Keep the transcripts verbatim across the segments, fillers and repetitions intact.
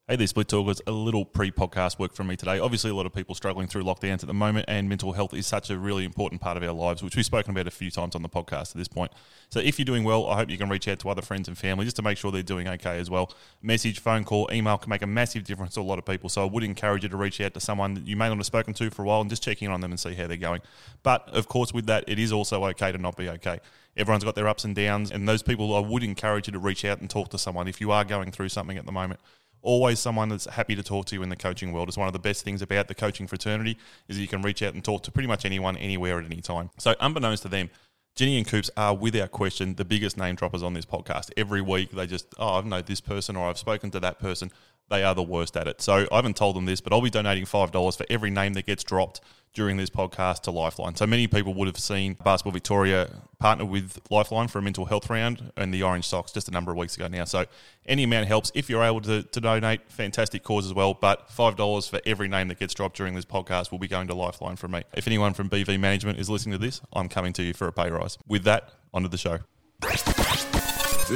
Hey there, Split Talkers. A little pre-podcast work from me today. Obviously, a lot of people struggling through lockdowns at the moment, and mental health is such a really important part of our lives, which we've spoken about a few times on the podcast at this point. So if you're doing well, I hope you can reach out to other friends and family just to make sure they're doing okay as well. Message, phone call, email can make a massive difference to a lot of people, so I would encourage you to reach out to someone that you may not have spoken to for a while and just check in on them and see how they're going. But, of course, with that, it is also okay to not be okay. Everyone's got their ups and downs, and those people, I would encourage you to reach out and talk to someone if you are going through something at the moment. Always someone that's happy to talk to you in the coaching world. Is one of the best things about the coaching fraternity is that you can reach out and talk to pretty much anyone, anywhere, at any time. So unbeknownst to them, Ginny and Coops are, without question, the biggest name droppers on this podcast. Every week they just, oh, I know this person or I've spoken to that person. They are the worst at it. So I haven't told them this, but I'll be donating five dollars for every name that gets dropped during this podcast to Lifeline. So many people would have seen Basketball Victoria partner with Lifeline for a mental health round and the Orange Socks just a number of weeks ago now. So any amount helps. If you're able to, to donate, fantastic cause as well. But five dollars for every name that gets dropped during this podcast will be going to Lifeline from me. If anyone from B V Management is listening to this, I'm coming to you for a pay rise. With that, onto the show. This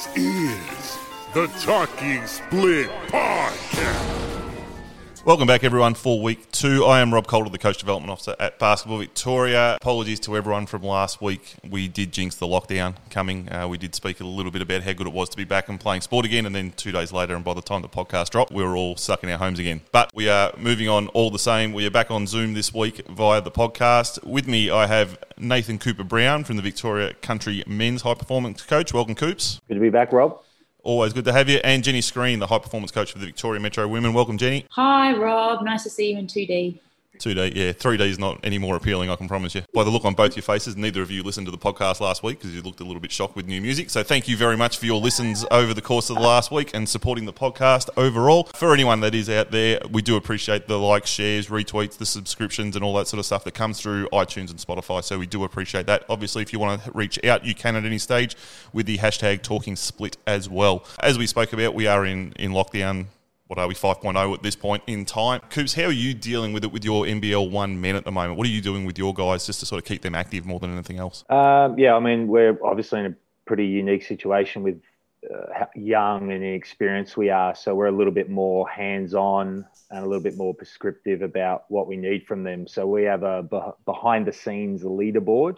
is the Talking Split Podcast. Welcome back, everyone, for week two. I am Rob Calder, the Coach Development Officer at Basketball Victoria. Apologies to everyone from last week. We did jinx the lockdown coming. Uh, we did speak a little bit about how good it was to be back and playing sport again, and then two days later, and by the time the podcast dropped, we were all stuck in our homes again. But we are moving on all the same. We are back on Zoom this week via the podcast. With me, I have Nathan Cooper-Brown from the Victoria Country Men's High Performance Coach. Welcome, Coops. Good to be back, Rob. Always good to have you. And Jenny Screen, the high performance coach for the Victoria Metro Women. Welcome, Jenny. Hi, Rob. Nice to see you in two D. two D, yeah. three D is not any more appealing, I can promise you. By the look on both your faces, neither of you listened to the podcast last week because you looked a little bit shocked with new music. So thank you very much for your listens over the course of the last week and supporting the podcast overall. For anyone that is out there, we do appreciate the likes, shares, retweets, the subscriptions and all that sort of stuff that comes through iTunes and Spotify. So we do appreciate that. Obviously, if you want to reach out, you can at any stage with the hashtag Talking Split as well. As we spoke about, we are in, in lockdown. What are we, five point oh at this point in time? Coops, how are you dealing with it with your N B L one men at the moment? What are you doing with your guys just to sort of keep them active more than anything else? Um, yeah, I mean, we're obviously in a pretty unique situation with uh, how young and inexperienced we are. So we're a little bit more hands-on and a little bit more prescriptive about what we need from them. So we have a be- behind-the-scenes leaderboard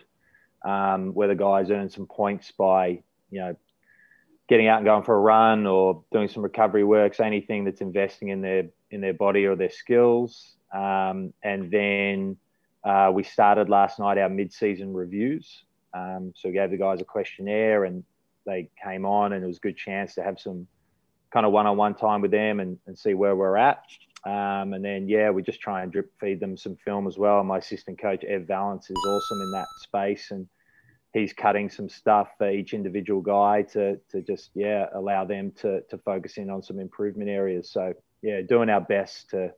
um, where the guys earn some points by, you know, getting out and going for a run or doing some recovery work, so anything that's investing in their in their body or their skills. Um, and then uh, we started last night our mid-season reviews. Um, so we gave the guys a questionnaire and they came on, and it was a good chance to have some kind of one-on-one time with them and, and see where we're at. Um, and then, yeah, we just try and drip feed them some film as well. My assistant coach, Ev Valance, is awesome in that space, and he's cutting some stuff for each individual guy to to just, yeah, allow them to to focus in on some improvement areas. So, yeah, doing our best to,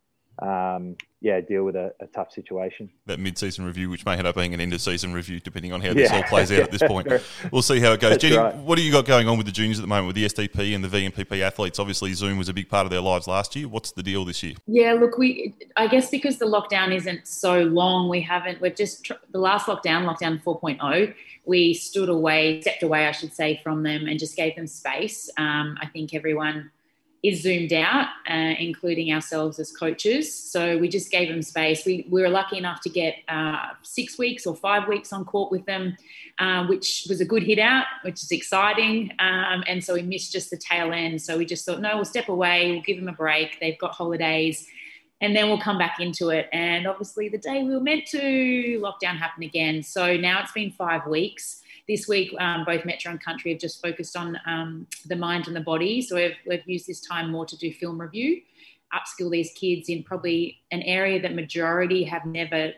um, yeah, deal with a, a tough situation. That mid-season review, which may end up being an end-of-season review, depending on how this yeah. all plays out at this point. We'll see how it goes. That's Jenny, right. What do you got going on with the juniors at the moment with the S D P and the V M P P athletes? Obviously, Zoom was a big part of their lives last year. What's the deal this year? Yeah, look, we I guess because the lockdown isn't so long, we haven't, we've just, tr- the last lockdown, lockdown four point oh, we stood away, stepped away, I should say, from them and just gave them space. Um, I think everyone is zoomed out, uh, including ourselves as coaches. So we just gave them space. We, we were lucky enough to get uh, six weeks or five weeks on court with them, uh, which was a good hit out, which is exciting. Um, and so we missed just the tail end. So we just thought, no, we'll step away. We'll give them a break. They've got holidays. And then we'll come back into it. And obviously the day we were meant to, lockdown happened again. So now it's been five weeks. This week, um, both Metro and Country have just focused on um, the mind and the body. So we've, we've used this time more to do film review, upskill these kids in probably an area that majority have never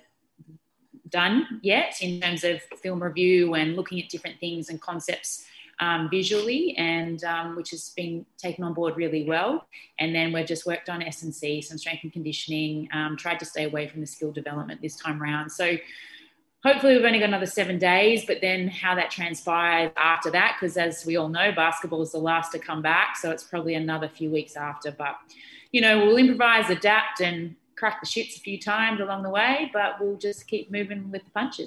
done yet in terms of film review and looking at different things and concepts um, visually, and um, which has been taken on board really well. And then we've just worked on S and C, some strength and conditioning, um, tried to stay away from the skill development this time around. So hopefully we've only got another seven days, but then how that transpires after that, because as we all know, basketball is the last to come back. So it's probably another few weeks after. But, you know, we'll improvise, adapt and crack the shits a few times along the way, but we'll just keep moving with the punches.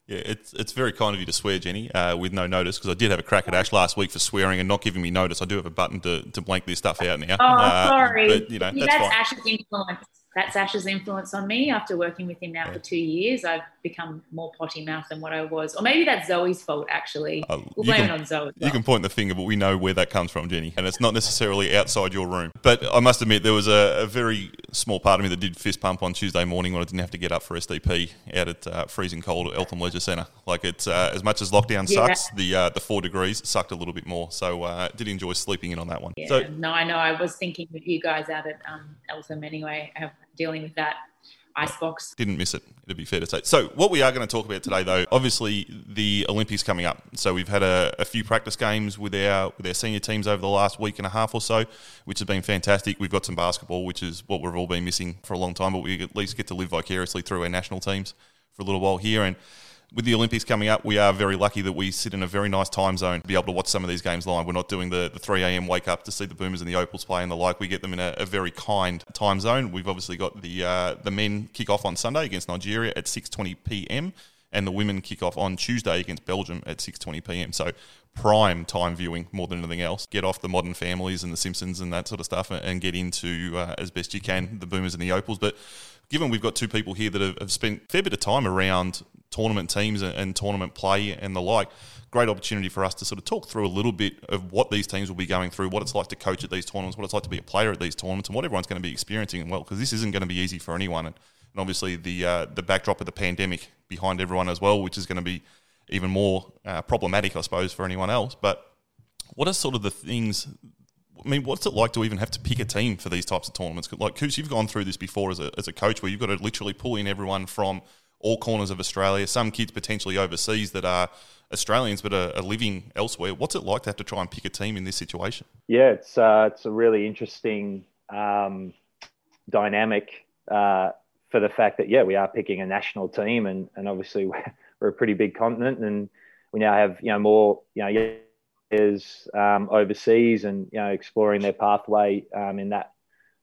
Yeah, it's it's very kind of you to swear, Jenny, uh, with no notice, because I did have a crack at Ash last week for swearing and not giving me notice. I do have a button to, to blank this stuff out now. Oh, uh, sorry. But, you know, See, that's, that's fine. Ash's influence. That's Ash's influence on me. After working with him now yeah. for two years, I've become more potty mouth than what I was. Or maybe that's Zoe's fault, actually. Uh, we'll blame can, it on Zoe. Well. You can point the finger, but we know where that comes from, Jenny. And it's not necessarily outside your room. But I must admit, there was a, a very small part of me that did fist pump on Tuesday morning when I didn't have to get up for S D P out at uh, freezing cold at Eltham Leisure Centre. Like, it's uh, as much as lockdown yeah. sucks, the uh, the four degrees sucked a little bit more. So uh, did enjoy sleeping in on that one. Yeah. So, no, I know. I was thinking of you guys out at um, Eltham anyway, dealing with that icebox. Didn't miss it, it'd be fair to say. So what we are going to talk about today, though, obviously the Olympics coming up. So we've had a, a few practice games with our with our senior teams over the last week and a half or so, which has been fantastic. We've got some basketball, which is what we've all been missing for a long time, but we at least get to live vicariously through our national teams for a little while here. And with the Olympics coming up, we are very lucky that we sit in a very nice time zone to be able to watch some of these games live. We're not doing the, the three a.m. wake up to see the Boomers and the Opals play and the like. We get them in a, a very kind time zone. We've obviously got the uh, the men kick off on Sunday against Nigeria at six twenty p.m. and the women kick off on Tuesday against Belgium at six twenty p.m. So prime time viewing more than anything else. Get off the Modern Families and the Simpsons and that sort of stuff and get into, uh, as best you can, the Boomers and the Opals. But given we've got two people here that have, have spent a fair bit of time around tournament teams and, and tournament play and the like, great opportunity for us to sort of talk through a little bit of what these teams will be going through, what it's like to coach at these tournaments, what it's like to be a player at these tournaments, and what everyone's going to be experiencing as well, because this isn't going to be easy for anyone. And, and obviously the uh, the backdrop of the pandemic behind everyone as well, which is going to be even more uh, problematic, I suppose, for anyone else. But what are sort of the things... I mean, what's it like to even have to pick a team for these types of tournaments? Like, Koos, you've gone through this before as a as a coach, where you've got to literally pull in everyone from all corners of Australia, some kids potentially overseas that are Australians but are, are living elsewhere. What's it like to have to try and pick a team in this situation? Yeah, it's uh, it's a really interesting um, dynamic uh, for the fact that, yeah, we are picking a national team, and, and obviously we're, we're a pretty big continent, and we now have, you know, more, you know, yeah, is um, overseas and, you know, exploring their pathway um, in that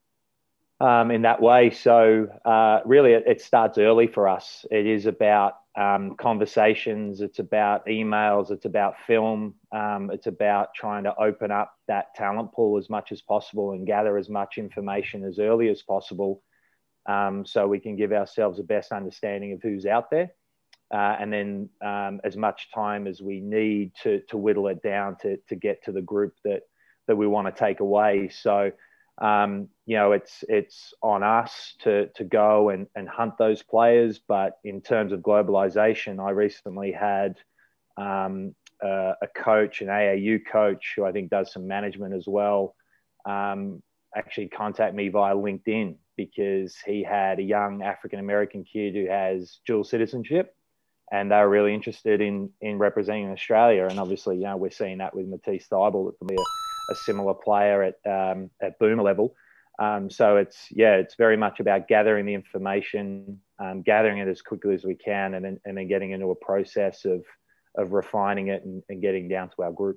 um, in that way. So uh, really, it, it starts early for us. It is about um, conversations. It's about emails. It's about film. Um, it's about trying to open up that talent pool as much as possible and gather as much information as early as possible, um, so we can give ourselves the best understanding of who's out there. Uh, and then um, as much time as we need to to whittle it down to to get to the group that that we want to take away. So, um, you know, it's it's on us to to go and, and hunt those players. But in terms of globalization, I recently had um, a, a coach, an A A U coach, who I think does some management as well, um, actually contact me via LinkedIn, because he had a young African-American kid who has dual citizenship, and they were really interested in in representing Australia. And obviously, you know, we're seeing that with Matisse Thybulle. It can be a, a similar player at um, at Boomer level. Um, so it's, yeah, it's very much about gathering the information, um, gathering it as quickly as we can, and then and then getting into a process of of refining it and, and getting down to our group.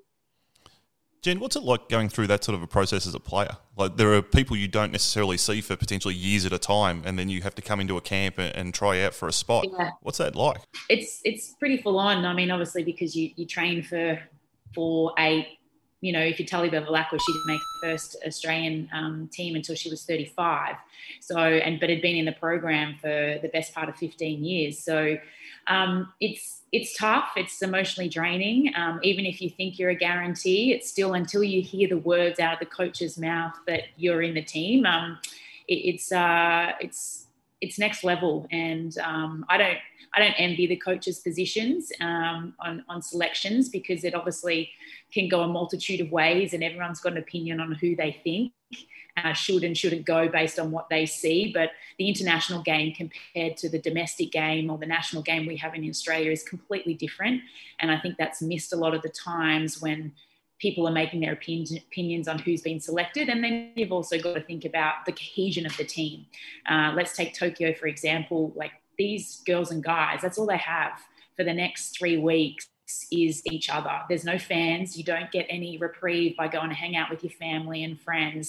Jen, what's it like going through that sort of a process as a player? Like, there are people you don't necessarily see for potentially years at a time, and then you have to come into a camp and, and try out for a spot. Yeah. What's that like? It's it's pretty full on. I mean, obviously, because you, you train for for eight. You know, if you Tully Bevilacqua, she didn't make the first Australian um, team until she was thirty-five. So, and but had been in the program for the best part of fifteen years. So, um, it's it's tough. It's emotionally draining. Um, even if you think you're a guarantee, it's still, until you hear the words out of the coach's mouth that you're in the team. Um, it, it's uh, it's it's next level, and um, I don't I don't envy the coaches' positions um, on on selections, because it obviously can go a multitude of ways, and everyone's got an opinion on who they think uh, should and shouldn't go based on what they see. But the international game compared to the domestic game or the national game we have in Australia is completely different. And I think that's missed a lot of the times when people are making their opinions, opinions on who's been selected. And then you've also got to think about the cohesion of the team. Uh, let's take Tokyo, for example. Like, these girls and guys, that's all they have for the next three weeks is each other. There's no fans. You don't get any reprieve by going to hang out with your family and friends.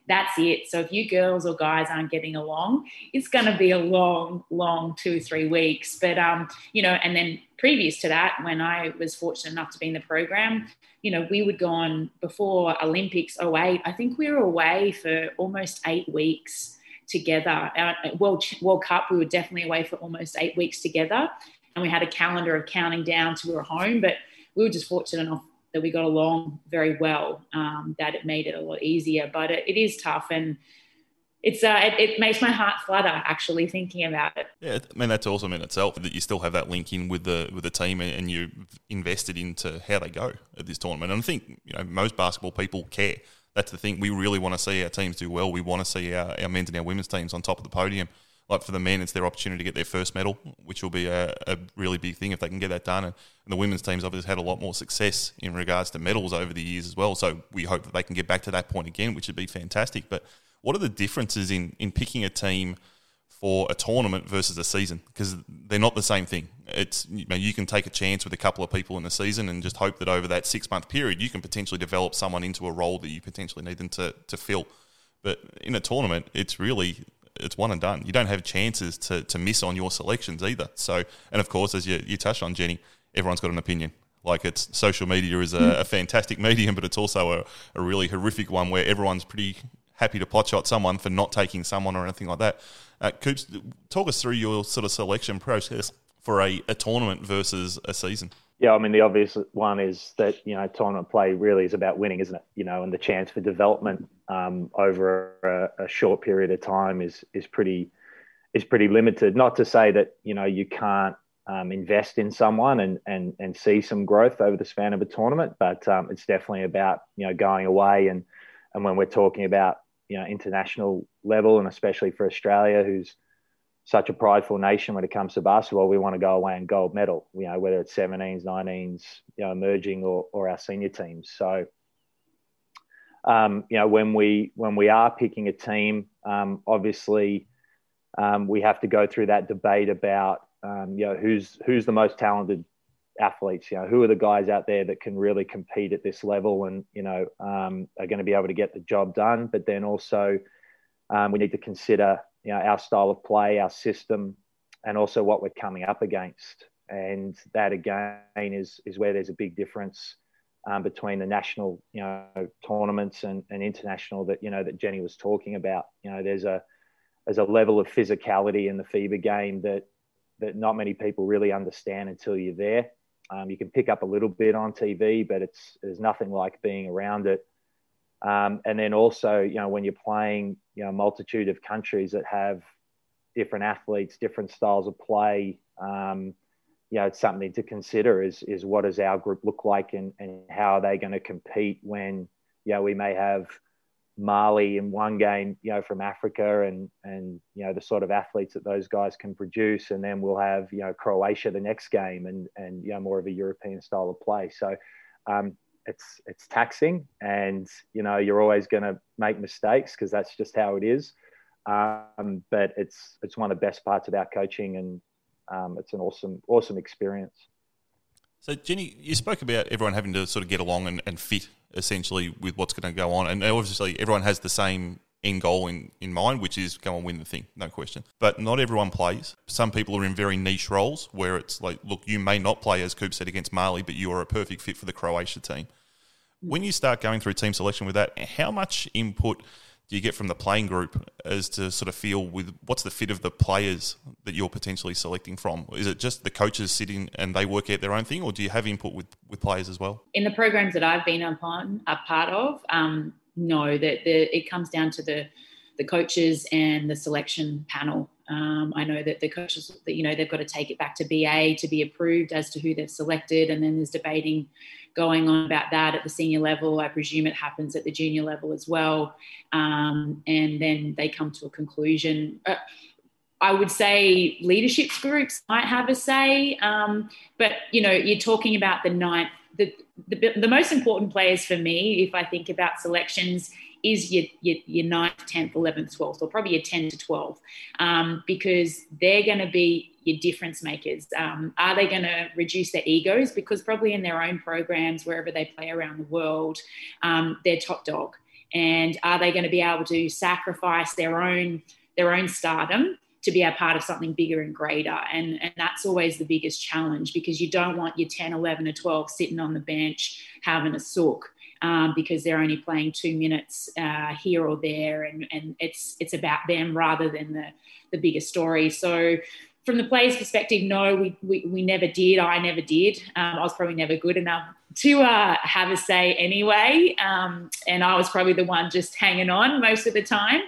that's it. So if you girls or guys aren't getting along, it's going to be a long, long two, three weeks. But, um, you know, and then previous to that, when I was fortunate enough to be in the program, you know, we would go on before Olympics oh eight. I think we were away for almost eight weeks together. Our World, World Cup, we were definitely away for almost eight weeks together. And we had a calendar of counting down to we were home. But we were just fortunate enough that we got along very well, um, that it made it a lot easier. But it, it is tough, and it's uh, it, it makes my heart flutter actually thinking about it. Yeah, I mean, that's awesome in itself that you still have that link in with the with the team, and you've invested into how they go at this tournament. And I think, you know, most basketball people care. That's the thing. We really want to see our teams do well. We want to see our, our men's and our women's teams on top of the podium. Like for the men, it's their opportunity to get their first medal, which will be a, a really big thing if they can get that done. And, and the women's teams obviously had a lot more success in regards to medals over the years as well. So we hope that they can get back to that point again, which would be fantastic. But what are the differences in, in picking a team for a tournament versus a season? Because they're not the same thing. It's, you know, you can take a chance with a couple of people in the season and just hope that over that six-month period you can potentially develop someone into a role that you potentially need them to, to fill. But in a tournament, it's really... it's one and done. You don't have chances to, to miss on your selections either. So, and of course, as you, you touched on, Jenny, everyone's got an opinion. Like, it's social media is a, a fantastic medium, but it's also a, a really horrific one where everyone's pretty happy to potshot someone for not taking someone or anything like that. Uh, Coops, talk us through your sort of selection process for a, a tournament versus a season. Yeah, I mean, the obvious one is that, you know, tournament play really is about winning, isn't it? You know, and the chance for development um, over a, a short period of time is is pretty is pretty limited. Not to say that, you know, you can't um, invest in someone and and and see some growth over the span of a tournament, but um, it's definitely about, you know, going away and and when we're talking about, you know, international level, and especially for Australia, who's such a prideful nation when it comes to basketball, we want to go away and gold medal, you know, whether it's seventeens, nineteens, you know, emerging or, or our senior teams. So, um, you know, when we, when we are picking a team, um, obviously um, we have to go through that debate about, um, you know, who's, who's the most talented athletes, you know, who are the guys out there that can really compete at this level and, you know, um, are going to be able to get the job done. But then also um, we need to consider, you know, our style of play, our system, and also what we're coming up against. And that again is is where there's a big difference um, between the national, you know, tournaments and, and international that, you know, that Jenny was talking about. You know, there's a there's a level of physicality in the FIBA game that that not many people really understand until you're there. Um, you can pick up a little bit on T V, but it's there's nothing like being around it. Um, and then also, you know, when you're playing, you know, a multitude of countries that have different athletes, different styles of play, um, you know, it's something to consider is, is what does our group look like and, and how are they going to compete when, you know, we may have Mali in one game, you know, from Africa and, and, you know, the sort of athletes that those guys can produce. And then we'll have, you know, Croatia the next game and, and, you know, more of a European style of play. So, um, It's it's taxing, and you know you're always going to make mistakes because that's just how it is. Um, but it's it's one of the best parts of our coaching, and um, it's an awesome awesome experience. So Jenny, you spoke about everyone having to sort of get along and, and fit essentially with what's going to go on, and obviously everyone has the same end goal in, in mind, which is go and win the thing, no question. But not everyone plays. Some people are in very niche roles where it's like, look, you may not play, as Coop said, against Mali, but you are a perfect fit for the Croatia team. When you start going through team selection with that, how much input do you get from the playing group as to sort of feel with what's the fit of the players that you're potentially selecting from? Is it just the coaches sitting and they work out their own thing, or do you have input with, with players as well? In the programs that I've been upon, a part of, um, no, that the, it comes down to the the coaches and the selection panel. Um, I know that the coaches, that you know, they've got to take it back to B A to be approved as to who they've selected, and then there's debating going on about that at the senior level. I presume it happens at the junior level as well, um, and then they come to a conclusion. Uh, I would say leadership groups might have a say, um, but you know, you're talking about the ninth. The, the the most important players for me, if I think about selections, is your, your, your ninth, tenth, eleventh, twelfth, or probably your ten to twelve, um, because they're going to be your difference makers. Um, are they going to reduce their egos? Because probably in their own programs, wherever they play around the world, um, they're top dog. And are they going to be able to sacrifice their own their own stardom to be a part of something bigger and greater? And, and that's always the biggest challenge, because you don't want your ten, eleven or twelve sitting on the bench having a sook um, because they're only playing two minutes uh, here or there. And, and it's it's about them rather than the, the bigger story. So from the players' perspective, no, we, we, we never did. I never did. Um, I was probably never good enough to uh, have a say anyway. Um, and I was probably the one just hanging on most of the time.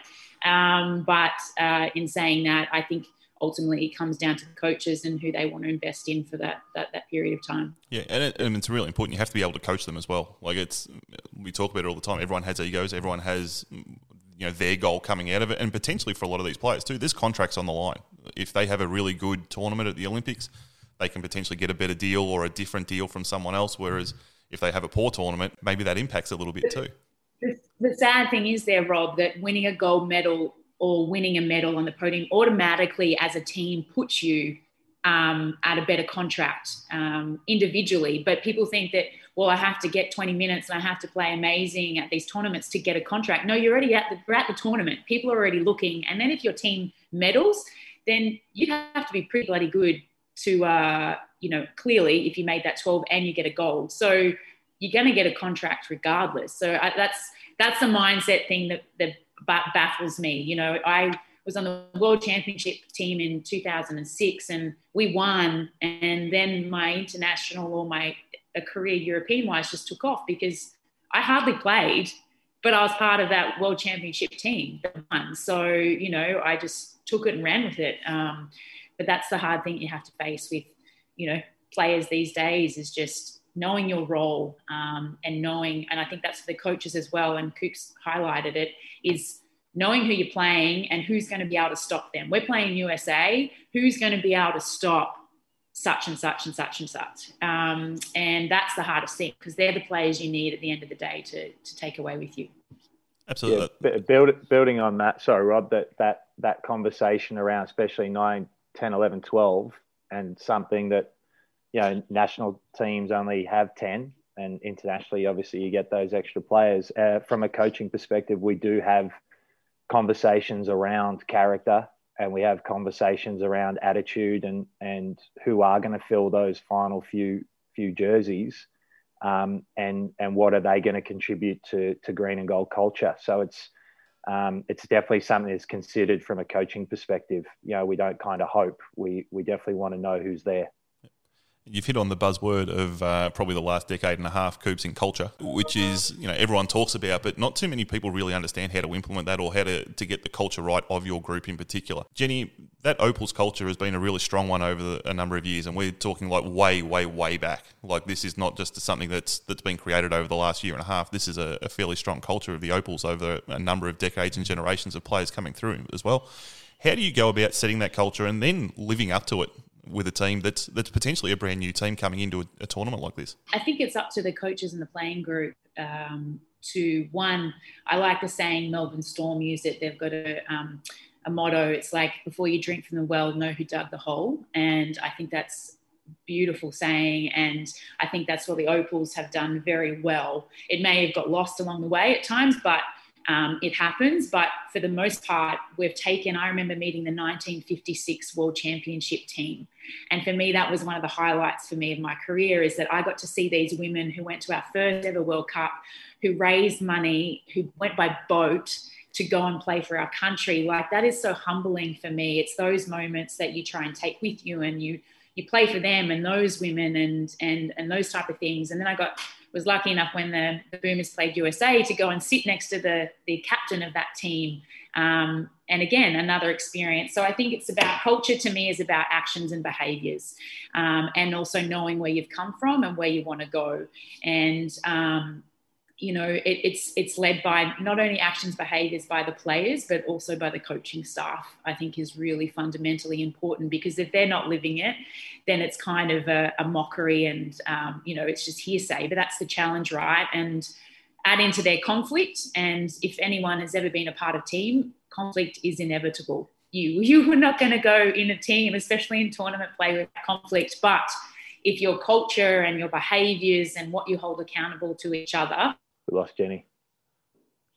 Um, but uh, in saying that, I think ultimately it comes down to the coaches and who they want to invest in for that that, that period of time. Yeah, and, it, and it's really important. You have to be able to coach them as well. Like it's, we talk about it all the time. Everyone has egos. Everyone has, you know, their goal coming out of it, and potentially for a lot of these players too. There's contracts on the line. If they have a really good tournament at the Olympics, they can potentially get a better deal or a different deal from someone else. Whereas if they have a poor tournament, maybe that impacts a little bit too. The, the sad thing is there, Rob, that winning a gold medal or winning a medal on the podium automatically as a team puts you um, at a better contract um, individually. But people think that, well, I have to get twenty minutes and I have to play amazing at these tournaments to get a contract. No, you're already at the, you're at the tournament. People are already looking. And then if your team medals, then you have to be pretty bloody good to, uh, you know, clearly if you made that twelve and you get a gold. So you're going to get a contract regardless. So I, that's that's the mindset thing that, that baffles me. You know, I was on the World Championship team in two thousand six and we won. And then my international or my a career European-wise just took off because I hardly played, but I was part of that World Championship team that won. So, you know, I just took it and ran with it. Um, but that's the hard thing you have to face with, you know, players these days is just knowing your role um, and knowing, and I think that's for the coaches as well, and Coops highlighted it, is knowing who you're playing and who's going to be able to stop them. We're playing U S A, who's going to be able to stop such and such and such and such. Um, and that's the hardest thing, because they're the players you need at the end of the day to, to take away with you. Absolutely. Yeah, build, building on that, sorry, Rob, that, that, that conversation around especially nine, ten, eleven, twelve, and something that, you know, national teams only have ten, and internationally, obviously, you get those extra players. Uh, from a coaching perspective, we do have conversations around character, and we have conversations around attitude and and who are going to fill those final few few jerseys, um, and and what are they going to contribute to to green and gold culture. So it's um, it's definitely something that's considered from a coaching perspective. You know, we don't kind of hope. We we definitely want to know who's there. You've hit on the buzzword of uh, probably the last decade and a half, Coops in culture, which is, you know, everyone talks about, but not too many people really understand how to implement that or how to, to get the culture right of your group in particular. Jenny, that Opals culture has been a really strong one over the, a number of years, and we're talking like way, way, way back. Like this is not just something that's that's been created over the last year and a half. This is a, a fairly strong culture of the Opals over a number of decades and generations of players coming through as well. How do you go about setting that culture and then living up to it with a team that's that's potentially a brand new team coming into a, a tournament like this? I think it's up to the coaches and the playing group um, to, one, I like the saying Melbourne Storm use it. They've got a, um, a motto. It's like, before you drink from the well, know who dug the hole. And I think that's beautiful saying, and I think that's what the Opals have done very well. It may have got lost along the way at times, but Um, it happens, but for the most part, we've taken, I remember meeting the nineteen fifty-six World Championship team. And for me, that was one of the highlights for me of my career, is that I got to see these women who went to our first ever World Cup, who raised money, who went by boat to go and play for our country. Like, that is so humbling for me. It's those moments that you try and take with you, and you you play for them and those women and and and those type of things. And then I got was lucky enough when the, the Boomers played U S A to go and sit next to the, the captain of that team. Um, and again, another experience. So I think it's about, culture to me is about actions and behaviours, um, and also knowing where you've come from and where you want to go. And, um, you know, it, it's it's led by not only actions, behaviours by the players, but also by the coaching staff, I think is really fundamentally important, because if they're not living it, then it's kind of a, a mockery and, um, you know, it's just hearsay. But that's the challenge, right? And add into their conflict. And if anyone has ever been a part of team, conflict is inevitable. You, you are not going to go in a team, especially in tournament play, with conflict. But if your culture and your behaviours and what you hold accountable to each other. We lost Jenny.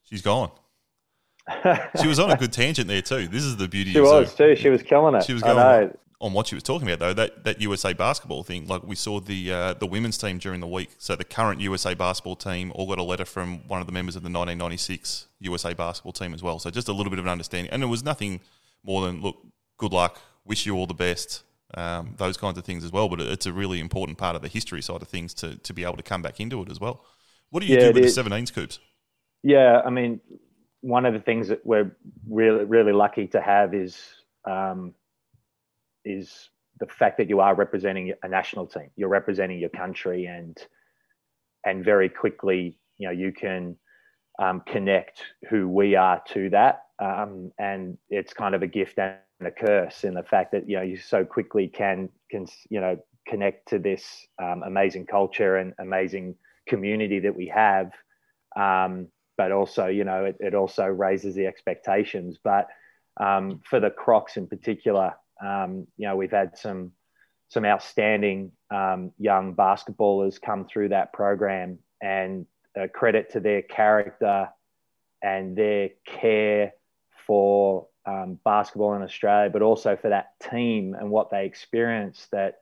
She's gone. She was on a good tangent there too. This is the beauty She of was Zoom. too. She was killing it. She was I going know. on what she was talking about though, that, that U S A basketball thing. Like we saw the uh, the women's team during the week. So the current U S A basketball team all got a letter from one of the members of the nineteen ninety-six U S A basketball team as well. So just a little bit of an understanding. And it was nothing more than, look, good luck, wish you all the best, um, those kinds of things as well. But it's a really important part of the history side of things to, to be able to come back into it as well. What do you Yeah, do with is. the seventeens, Coops? Yeah, I mean, one of the things that we're really, really lucky to have is um, is the fact that you are representing a national team. You're representing your country, and and very quickly, you know, you can um, connect who we are to that. Um, and it's kind of a gift and a curse in the fact that, you know, you so quickly can can you know connect to this um, amazing culture and amazing community that we have. Um, but also, you know, it, it also raises the expectations. But um, for the Crocs in particular, um, you know, we've had some some outstanding um, young basketballers come through that program, and uh, credit to their character and their care for um, basketball in Australia, but also for that team and what they experienced. That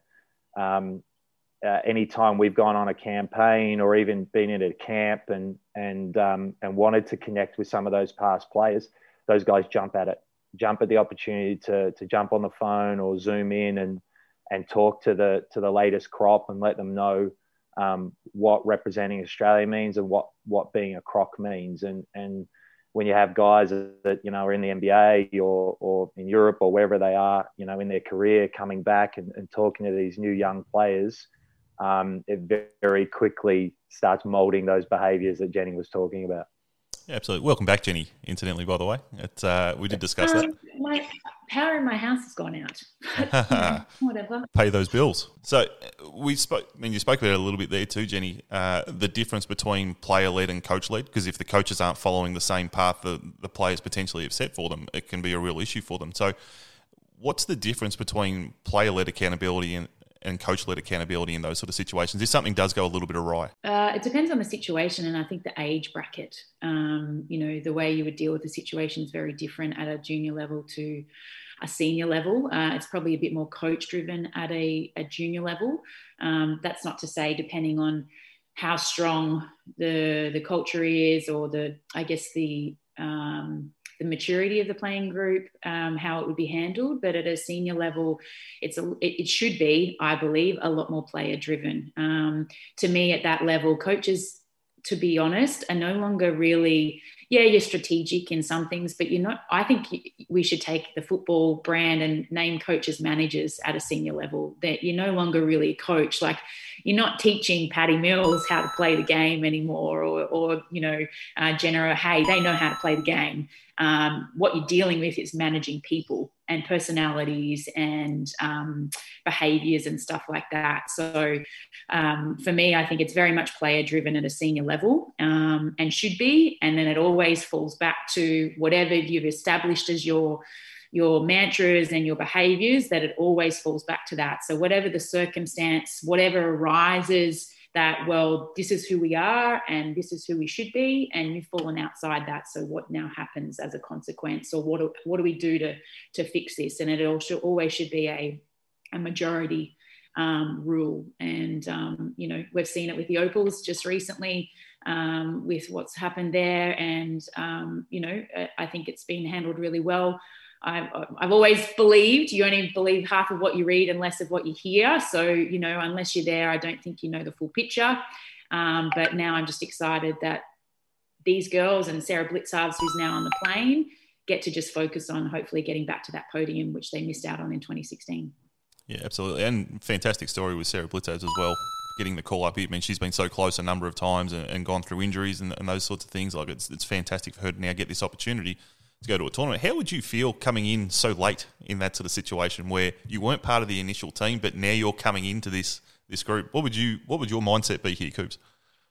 um, Uh, anytime we've gone on a campaign or even been in a camp and and um, and wanted to connect with some of those past players, those guys jump at it, jump at the opportunity to to jump on the phone or Zoom in and and talk to the to the latest crop and let them know um, what representing Australia means and what what being a Croc means. And and when you have guys that, you know, are in the N B A or or in Europe or wherever they are, you know, in their career, coming back and, and talking to these new young players, Um, it very quickly starts molding those behaviours that Jenny was talking about. Yeah, absolutely. Welcome back, Jenny, incidentally, by the way. It, uh, we did discuss um, that. My power in my house has gone out. But, you know, whatever. Pay those bills. So we spoke, I mean, you spoke about it a little bit there too, Jenny, uh, the difference between player-led and coach-led, because if the coaches aren't following the same path that the players potentially have set for them, it can be a real issue for them. So what's the difference between player-led accountability and and coach-led accountability in those sort of situations if something does go a little bit awry? Uh, it depends on the situation, and I think the age bracket. Um, you know, the way you would deal with the situation is very different at a junior level to a senior level. Uh, it's probably a bit more coach-driven at a, a junior level. Um, that's not to say, depending on how strong the the culture is, or the, I guess the um, the maturity of the playing group, um, how it would be handled. But at a senior level, it's a, it, it should be, I believe, a lot more player driven. Um, to me, at that level, coaches, to be honest, are no longer really, yeah, you're strategic in some things, but you're not. I think we should take the football brand and name coaches managers at a senior level. That you're no longer really a coach. Like, you're not teaching Patty Mills how to play the game anymore, or, or you know, uh, Jenna Hay, they know how to play the game. Um, what you're dealing with is managing people and personalities and um, behaviours and stuff like that. So um, for me, I think it's very much player driven at a senior level, um, and should be. And then it always falls back to whatever you've established as your your mantras and your behaviours, that it always falls back to that. So whatever the circumstance, whatever arises, that, well, this is who we are and this is who we should be, and you've fallen outside that. So what now happens as a consequence, or what do, what do we do to to fix this? And it also always should be a, a majority um, rule. And, um, you know, we've seen it with the Opals just recently um, with what's happened there. And, um, you know, I think it's been handled really well. I've, I've always believed you only believe half of what you read and less of what you hear. So, you know, unless you're there, I don't think you know the full picture. Um, but now I'm just excited that these girls and Sarah Blitzarves, who's now on the plane, get to just focus on hopefully getting back to that podium, which they missed out on in twenty sixteen. Yeah, absolutely. And fantastic story with Sarah Blitzarves as well, getting the call up here. I mean, she's been so close a number of times and, and gone through injuries and, and those sorts of things. Like, it's it's fantastic for her to now get this opportunity to go to a tournament. How would you feel coming in so late in that sort of situation where you weren't part of the initial team, but now you're coming into this this group? What would you what would your mindset be here, Coops?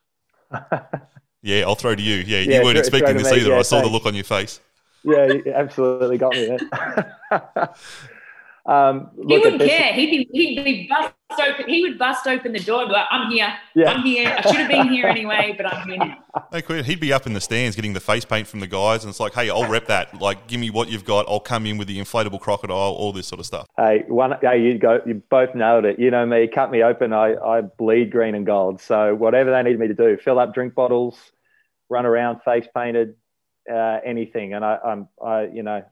Yeah, I'll throw to you. Yeah, yeah you weren't throw, expecting throw this me, either. yeah, I saw thanks. the look on your face. Yeah, you absolutely got me there. Um, he look, wouldn't this, care. He'd be, he'd be bust open. He would bust open the door and be like, I'm here. Yeah. I'm here. I should have been here anyway, but I'm here now. Hey, Quinn, he'd be up in the stands getting the face paint from the guys, and it's like, hey, I'll rep that. Like, give me what you've got. I'll come in with the inflatable crocodile, all this sort of stuff. Hey, one, hey, you go. You both nailed it. You know me. Cut me open. I, I bleed green and gold. So whatever they need me to do, fill up drink bottles, run around face painted, uh, anything. And I, I'm, I, you know,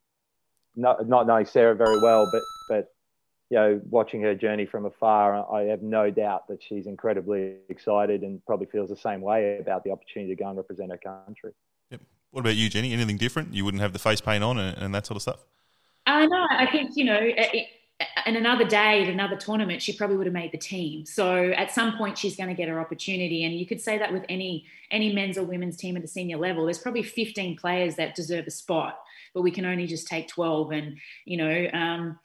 not not knowing Sarah very well, but but you know, watching her journey from afar, I have no doubt that she's incredibly excited and probably feels the same way about the opportunity to go and represent her country. Yep. What about you, Jenny? Anything different? You wouldn't have the face paint on and, and that sort of stuff? I know. I think, you know, it, in another day at another tournament, she probably would have made the team. So at some point, she's going to get her opportunity. And you could say that with any any men's or women's team at the senior level. There's probably fifteen players that deserve a spot, but we can only just take twelve. And, you know, um,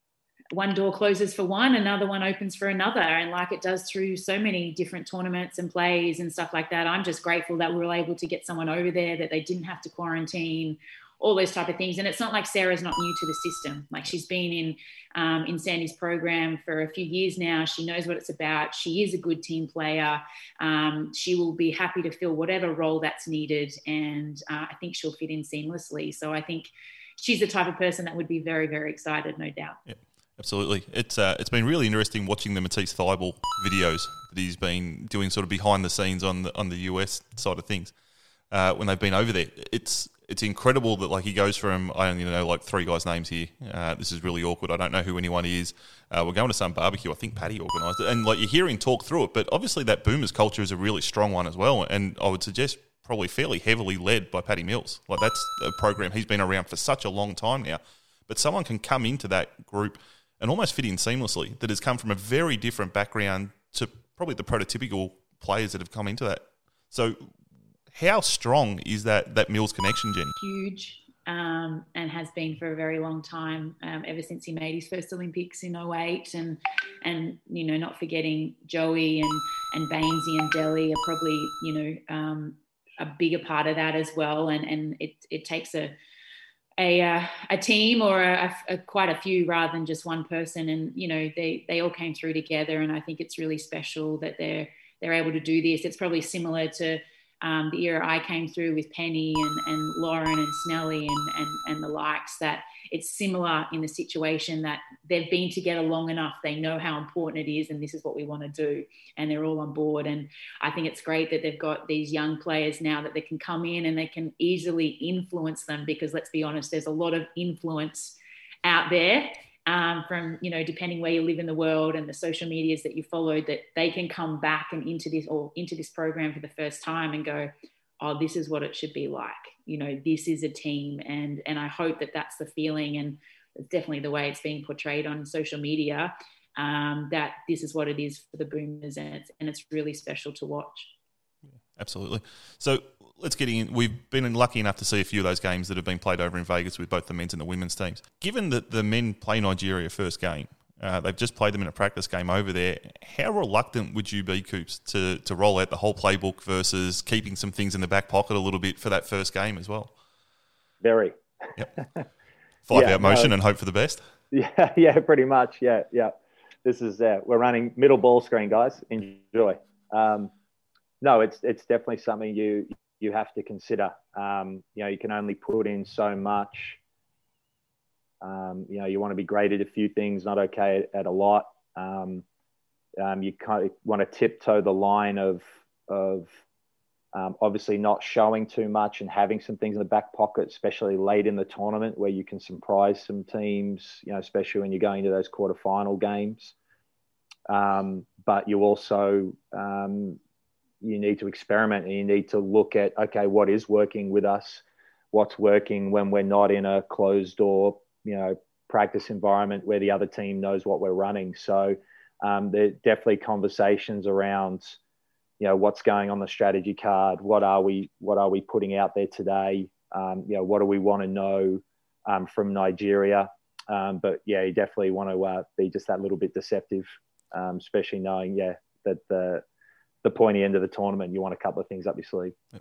one door closes for one, another one opens for another. And like it does through so many different tournaments and plays and stuff like that, I'm just grateful that we were able to get someone over there, that they didn't have to quarantine, all those type of things. And it's not like Sarah's not new to the system. Like she's been in um, in Sandy's program for a few years now. She knows what it's about. She is a good team player. Um, she will be happy to fill whatever role that's needed. And uh, I think she'll fit in seamlessly. So I think she's the type of person that would be very, very excited, no doubt. Yeah. Absolutely. It's uh, it's been really interesting watching the Matisse Thybulle videos that he's been doing sort of behind the scenes on the on the U S side of things uh, when they've been over there. It's it's incredible that like he goes from, I only know like three guys' names here. Uh, this is really awkward. I don't know who anyone is. Uh, we're going to some barbecue. I think Paddy organised it. And like you're hearing talk through it, but obviously that Boomers culture is a really strong one as well. And I would suggest probably fairly heavily led by Paddy Mills. Like that's a program he's been around for such a long time now. But someone can come into that group and almost fit in seamlessly, that has come from a very different background to probably the prototypical players that have come into that. So how strong is that that Mills connection, Jenny? Huge, um, and has been for a very long time, um, ever since he made his first Olympics in oh eight. And, and you know, not forgetting Joey and, and Bainesy and Delhi are probably, you know, um, a bigger part of that as well. And, and it, it takes a, A, uh, a team or a, a, quite a few rather than just one person. And, you know, they, they all came through together. And I think it's really special that they're, they're able to do this. It's probably similar to um, the era I came through with Penny and, and Lauren and Snelly and, and, and the likes, that it's similar in the situation that they've been together long enough. They know how important it is and this is what we want to do. And they're all on board. And I think it's great that they've got these young players now that they can come in and they can easily influence them, because let's be honest, there's a lot of influence out there um, from, you know, depending where you live in the world and the social medias that you follow, that they can come back and into this or into this program for the first time and go, oh, this is what it should be like. You know, this is a team. And, and I hope that that's the feeling, and it's definitely the way it's being portrayed on social media, um, that this is what it is for the Boomers, and it's, and it's really special to watch. Yeah, absolutely. So let's get in. We've been lucky enough to see a few of those games that have been played over in Vegas with both the men's and the women's teams. Given that the men play Nigeria first game, Uh, they've just played them in a practice game over there. How reluctant would you be, Coops, to, to roll out the whole playbook versus keeping some things in the back pocket a little bit for that first game as well? Very. Yep. Five yeah, out motion no, and hope for the best? Yeah, yeah, pretty much. Yeah, yeah. This is, uh, we're running middle ball screen, guys. Enjoy. Um, no, it's it's definitely something you you have to consider. Um, you know, you can only put in so much. Um, you know, you want to be great at a few things, not okay at, at a lot. Um, um, you kind of want to tiptoe the line of, of um, obviously not showing too much and having some things in the back pocket, especially late in the tournament where you can surprise some teams, you know, especially when you're going to those quarterfinal games. Um, but you also, um, you need to experiment and you need to look at, okay, what is working with us? What's working when we're not in a closed door, you know, practice environment where the other team knows what we're running. So um, there are definitely conversations around, you know, what's going on the strategy card. What are we, what are we putting out there today? Um, you know, what do we want to know um, from Nigeria? Um, but yeah, you definitely want to uh, be just that little bit deceptive, um, especially knowing, yeah, that the, the pointy end of the tournament, you want a couple of things up your sleeve.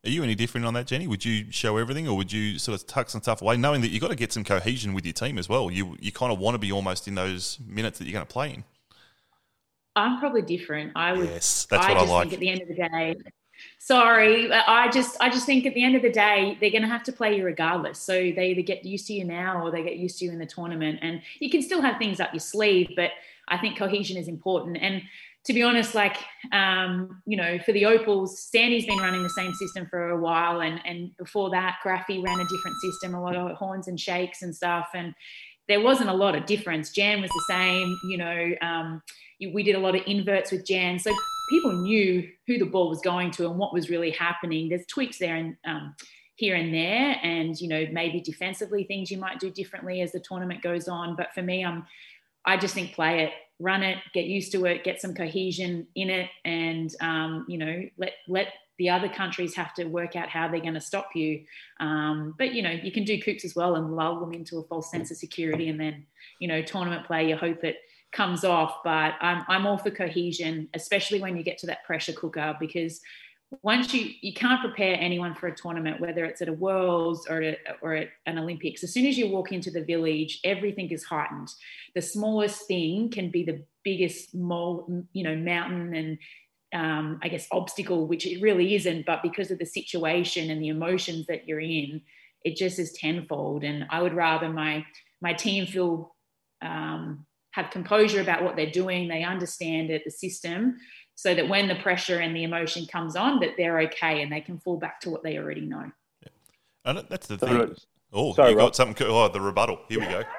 Are you any different on that, Jenny? Would you show everything, or would you sort of tuck some stuff away, knowing that you've got to get some cohesion with your team as well? You you kind of want to be almost in those minutes that you're going to play in. I'm probably different. I would. Yes, that's I what I just like. think at the end of the day, sorry, I just I just think at the end of the day they're going to have to play you regardless. So they either get used to you now or they get used to you in the tournament. And you can still have things up your sleeve, but I think cohesion is important. And to be honest, like, um, you know, for the Opals, Sandy's been running the same system for a while. And, and before that, Graffy ran a different system, a lot of horns and shakes and stuff. And there wasn't a lot of difference. Jan was the same, you know, um, we did a lot of inverts with Jan. So people knew who the ball was going to and what was really happening. There's tweaks there and um, here and there. And, you know, maybe defensively things you might do differently as the tournament goes on. But for me, I'm, I just think play it, run it, get used to it, get some cohesion in it, and um, you know, let let the other countries have to work out how they're going to stop you. Um, but you know, you can do kooks as well and lull them into a false sense of security, and then you know, tournament play, you hope it comes off. But I'm I'm all for cohesion, especially when you get to that pressure cooker, because once you you can't prepare anyone for a tournament, whether it's at a Worlds or at, or at an Olympics. As soon as you walk into the village, everything is heightened. The smallest thing can be the biggest mole, you know, mountain and um, I guess obstacle, which it really isn't. But because of the situation and the emotions that you're in, it just is tenfold. And I would rather my my team feel um, have composure about what they're doing. They understand it, the system, so that when the pressure and the emotion comes on, that they're okay and they can fall back to what they already know. Yeah. And that's the Sorry, thing. Oh, sorry, you got Rob. something. Oh, the rebuttal. Here we go.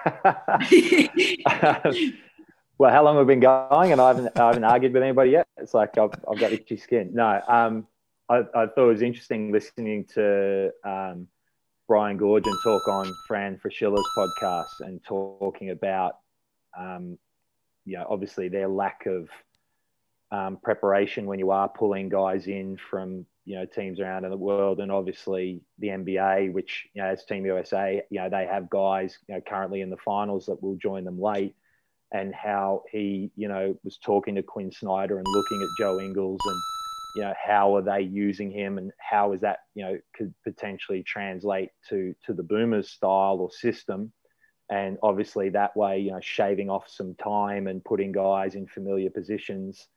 Well, how long we've been going, and I haven't, I haven't argued with anybody yet. It's like I've, I've got itchy skin. No, um, I, I thought it was interesting listening to um, Brian Gorgon talk on Fran Fraschiller's podcast and talking about, um, you know, obviously their lack of um, preparation when you are pulling guys in from, you know, teams around in the world, and obviously the N B A, which, you know, as Team U S A, you know, they have guys, you know, currently in the finals that will join them late. And how he, you know, was talking to Quinn Snyder and looking at Joe Ingles and, you know, how are they using him and how is that, you know, could potentially translate to to the Boomers style or system. And obviously that way, you know, shaving off some time and putting guys in familiar positions,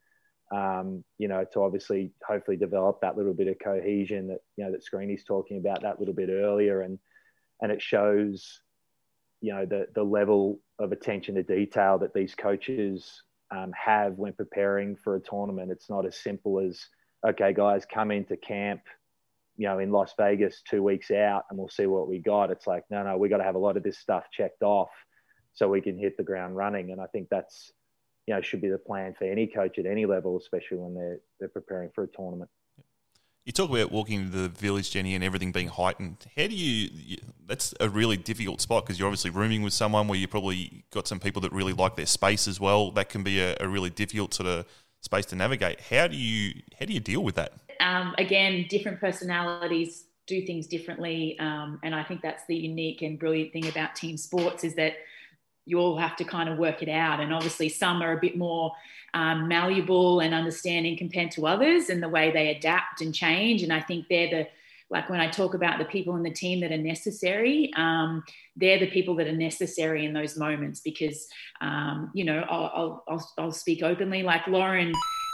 um, you know, to obviously hopefully develop that little bit of cohesion that, you know, that Screeny's talking about that little bit earlier. And, and it shows, you know, the, the level of attention to detail that these coaches um, have when preparing for a tournament. It's not as simple as, okay, guys, come into camp, you know, in Las Vegas two weeks out and we'll see what we got. It's like, no, no, we got to have a lot of this stuff checked off so we can hit the ground running. And I think that's, you know, should be the plan for any coach at any level, especially when they're, they're preparing for a tournament. You talk about walking into the village, Jenny, and everything being heightened. How do you, you that's a really difficult spot because you're obviously rooming with someone where you probably got some people that really like their space as well. That can be a, a really difficult sort of space to navigate. How do you, how do you deal with that? Um, again, different personalities do things differently. Um, and I think that's the unique and brilliant thing about team sports is that you all have to kind of work it out. And obviously some are a bit more um, malleable and understanding compared to others and the way they adapt and change. And I think they're the, like when I talk about the people in the team that are necessary, um, they're the people that are necessary in those moments because, um, you know, I'll, I'll, I'll, I'll speak openly, like Lauren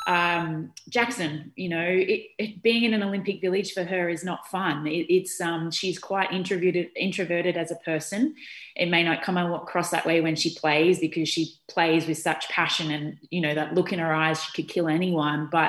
um, Jackson, you know, it, it, being in an Olympic village for her is not fun. It, it's um, she's quite introverted, introverted as a person. It may not come across that way when she plays because she plays with such passion and, you know, that look in her eyes, she could kill anyone. But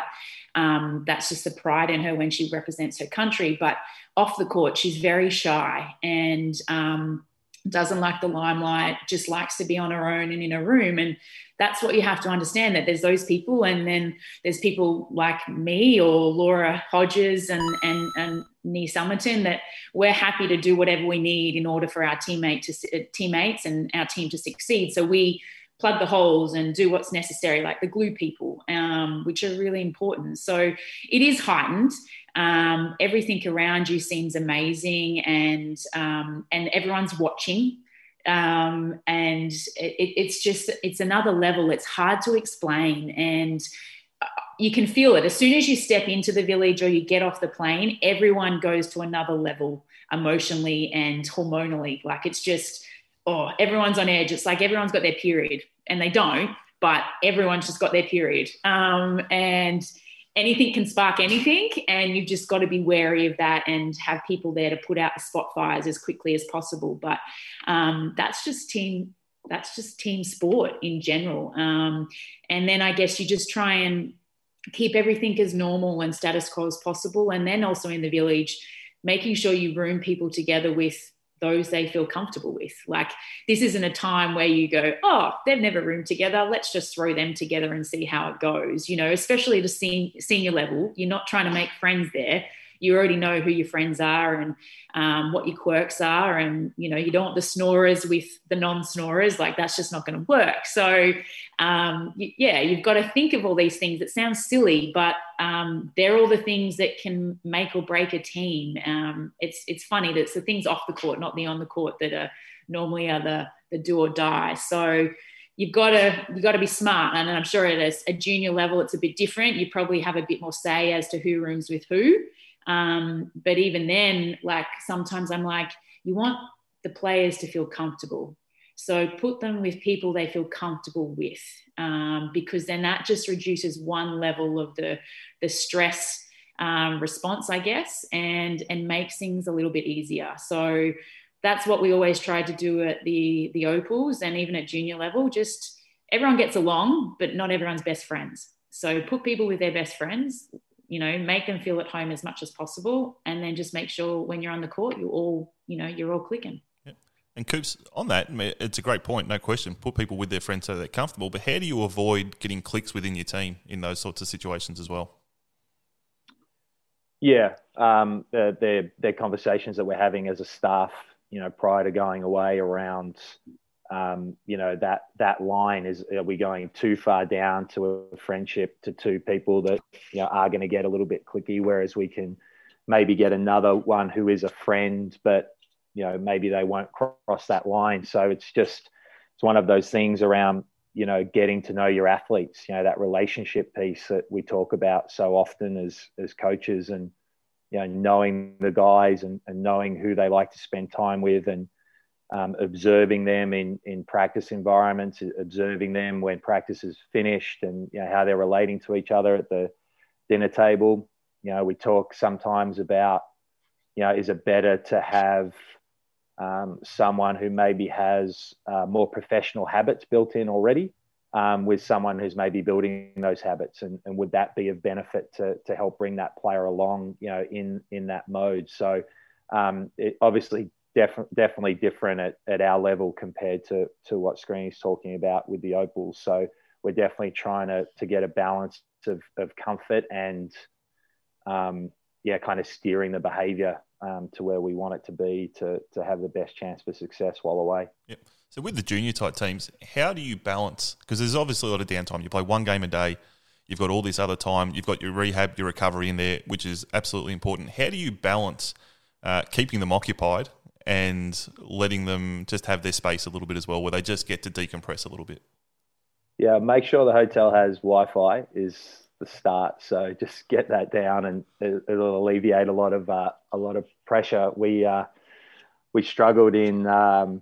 um, that's just the pride in her when she represents her country. But off the court, she's very shy and um, doesn't like the limelight, just likes to be on her own and in a room. And that's what you have to understand, that there's those people and then there's people like me or Laura Hodges and, and, and Nee Summerton that we're happy to do whatever we need in order for our teammate to, uh, teammates and our team to succeed. So we plug the holes and do what's necessary, like the glue people, um, which are really important. So it is heightened. Um, everything around you seems amazing and um, and everyone's watching. Um, and it, it's just, it's another level. It's hard to explain. And you can feel it. As soon as you step into the village or you get off the plane, everyone goes to another level emotionally and hormonally. Like it's just, oh, everyone's on edge. It's like everyone's got their period and they don't, but everyone's just got their period. Um, and anything can spark anything, and you've just got to be wary of that and have people there to put out the spot fires as quickly as possible. But um, that's just team, that's just team sport in general. Um, and then I guess you just try and keep everything as normal and status quo as possible. And then also in the village, making sure you room people together with those they feel comfortable with. Like this isn't a time where you go, oh, they've never roomed together, let's just throw them together and see how it goes. You know, especially at a sen- senior level, you're not trying to make friends there. You already know who your friends are and um, what your quirks are. And, you know, you don't want the snorers with the non-snorers. Like that's just not going to work. So, um, yeah, you've got to think of all these things. It sounds silly, but um, they're all the things that can make or break a team. Um, it's it's funny that it's the things off the court, not the on the court, that are normally are the, the do or die. So you've got to you've got to be smart. And I'm sure at a, a junior level, it's a bit different. You probably have a bit more say as to who rooms with who. Um, but even then, like sometimes I'm like, you want the players to feel comfortable. So put them with people they feel comfortable with, um, because then that just reduces one level of the, the stress um, response, I guess, and, and makes things a little bit easier. So that's what we always try to do at the, the Opals, and even at junior level, just everyone gets along, but not everyone's best friends. So put people with their best friends, you know, make them feel at home as much as possible, and then just make sure when you're on the court, you're all, you know, you're all clicking. Yeah. And Coops, on that, it's a great point, no question. Put people with their friends so they're comfortable, but how do you avoid getting cliques within your team in those sorts of situations as well? Yeah, um, they're, they're, they're conversations that we're having as a staff, you know, prior to going away around, um, you know, that that line is, are we going too far down to a friendship to two people that, you know, are going to get a little bit cliquey, whereas we can maybe get another one who is a friend, but, you know, maybe they won't cross that line. So it's just, it's one of those things around, you know, getting to know your athletes, you know, that relationship piece that we talk about so often as, as coaches, and, you know, knowing the guys and, and knowing who they like to spend time with, and um, observing them in, in practice environments, observing them when practice is finished, and, you know, how they're relating to each other at the dinner table. You know, we talk sometimes about, you know, is it better to have um, someone who maybe has uh, more professional habits built in already um, with someone who's maybe building those habits, and, and would that be of benefit to, to help bring that player along, you know, in, in that mode. So um, it obviously def- definitely different at, at our level compared to, to what Screeny's talking about with the Opals. So we're definitely trying to, to get a balance of, of comfort and, um, yeah, kind of steering the behavior um, to where we want it to be to, to have the best chance for success while away. Yep. So with the junior type teams, how do you balance? Because there's obviously a lot of downtime. You play one game a day. You've got all this other time. You've got your rehab, your recovery in there, which is absolutely important. How do you balance uh, keeping them occupied and letting them just have their space a little bit as well, where they just get to decompress a little bit? Yeah, make sure the hotel has Wi-Fi is the start. So just get that down, and it, it'll alleviate a lot of uh, a lot of pressure. We uh, we struggled in um,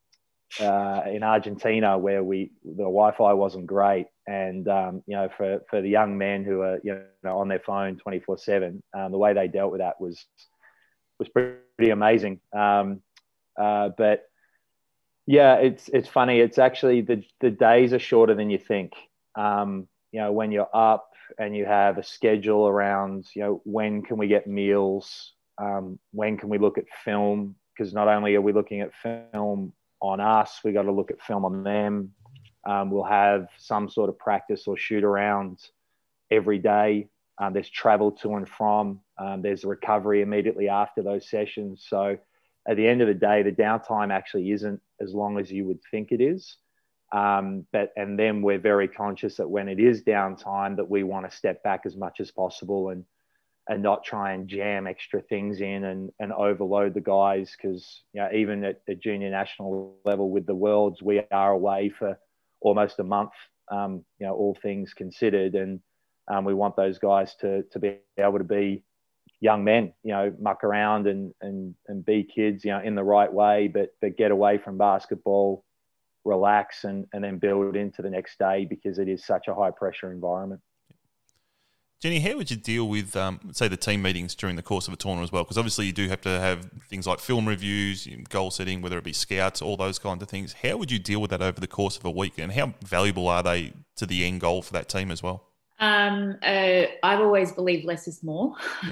uh, in Argentina, where we the Wi-Fi wasn't great, and um, you know, for, for the young men who are, you know, on their phone twenty-four seven, um, the way they dealt with that was was pretty amazing. Um, uh, but yeah, it's it's funny. It's actually the the days are shorter than you think. Um, you know, when you're up and you have a schedule around, you know, when can we get meals? Um, when can we look at film? Because not only are we looking at film on us, we got to look at film on them. Um, we'll have some sort of practice or shoot around every day. Um, there's travel to and from. Um, there's a recovery immediately after those sessions. So at the end of the day, the downtime actually isn't as long as you would think it is. Um, but and then we're very conscious that when it is downtime, that we want to step back as much as possible and and not try and jam extra things in and, and overload the guys, because, you know, even at the junior national level with the Worlds, we are away for almost a month, um, you know, all things considered. And Um, we want those guys to to be able to be young men, you know, muck around and and and be kids, you know, in the right way, but but get away from basketball, relax, and and then build into the next day, because it is such a high pressure environment. Jenny, how would you deal with, um, say, the team meetings during the course of a tournament as well? Because obviously you do have to have things like film reviews, goal setting, whether it be scouts, all those kinds of things. How would you deal with that over the course of a week, and how valuable are they to the end goal for that team as well? Um, uh, I've always believed less is more.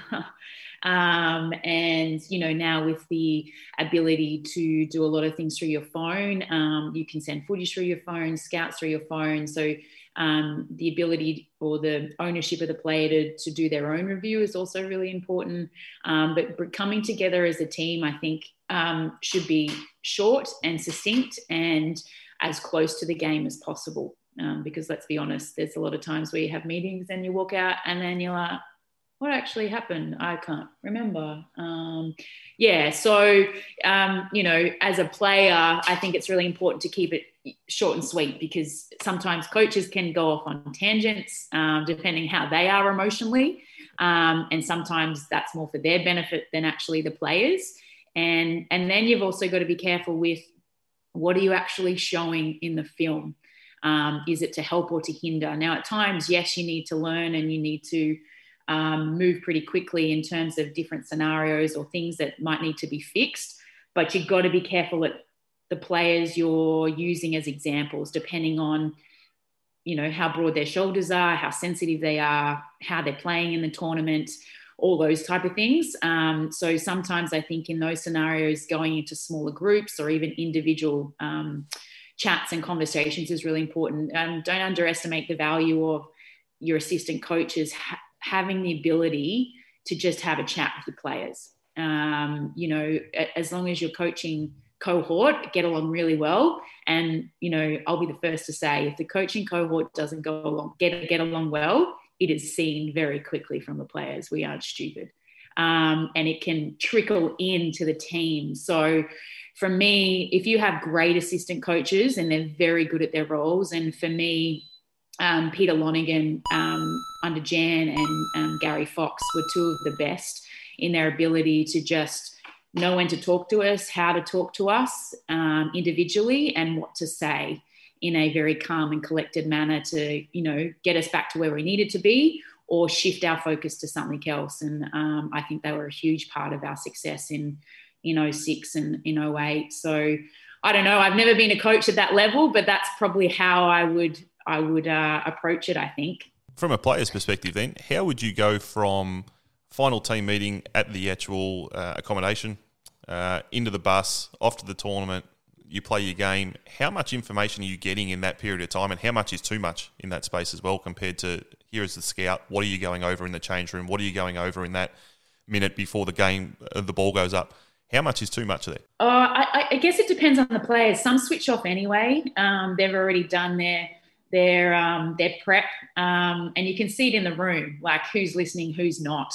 um, and, you know, now with the ability to do a lot of things through your phone, um, you can send footage through your phone, scouts through your phone. So um, the ability or the ownership of the player to, to do their own review is also really important. Um, but, but coming together as a team, I think, um, should be short and succinct and as close to the game as possible. Um, because let's be honest, there's a lot of times where you have meetings and you walk out and then you're like, what actually happened? I can't remember. Um, yeah, so, um, you know, as a player, I think it's really important to keep it short and sweet, because sometimes coaches can go off on tangents, um, depending how they are emotionally. Um, and sometimes that's more for their benefit than actually the players. And, and then you've also got to be careful with, what are you actually showing in the film? Um, is it to help or to hinder? Now, at times, yes, you need to learn and you need to um, move pretty quickly in terms of different scenarios or things that might need to be fixed. But you've got to be careful that the players you're using as examples, depending on, you know, how broad their shoulders are, how sensitive they are, how they're playing in the tournament, all those type of things. Um, so sometimes I think in those scenarios, going into smaller groups or even individual um chats and conversations is really important. Um, don't underestimate the value of your assistant coaches ha- having the ability to just have a chat with the players. Um, you know, as long as your coaching cohort get along really well, and, you know, I'll be the first to say, if the coaching cohort doesn't go along, get, get along well, it is seen very quickly from the players. We aren't stupid. Um, and it can trickle into the team. So, for me, if you have great assistant coaches and they're very good at their roles, and for me, um, Peter Lonigan um, under Jan and um, Gary Fox were two of the best in their ability to just know when to talk to us, how to talk to us um, individually, and what to say in a very calm and collected manner to, you know, get us back to where we needed to be or shift our focus to something else. And um, I think they were a huge part of our success in in oh six and in oh eight. So I don't know, I've never been a coach at that level, but that's probably how I would I would uh, approach it, I think. From a player's perspective then, how would you go from final team meeting at the actual uh, accommodation, uh, into the bus, off to the tournament, you play your game? How much information are you getting in that period of time, and how much is too much in that space as well, compared to here is the scout, what are you going over in the change room, what are you going over in that minute before the game, uh, the ball goes up? How much is too much there? Uh, I, I guess it depends on the players. Some switch off anyway. Um, they've already done their their um, their prep, um, and you can see it in the room, like who's listening, who's not.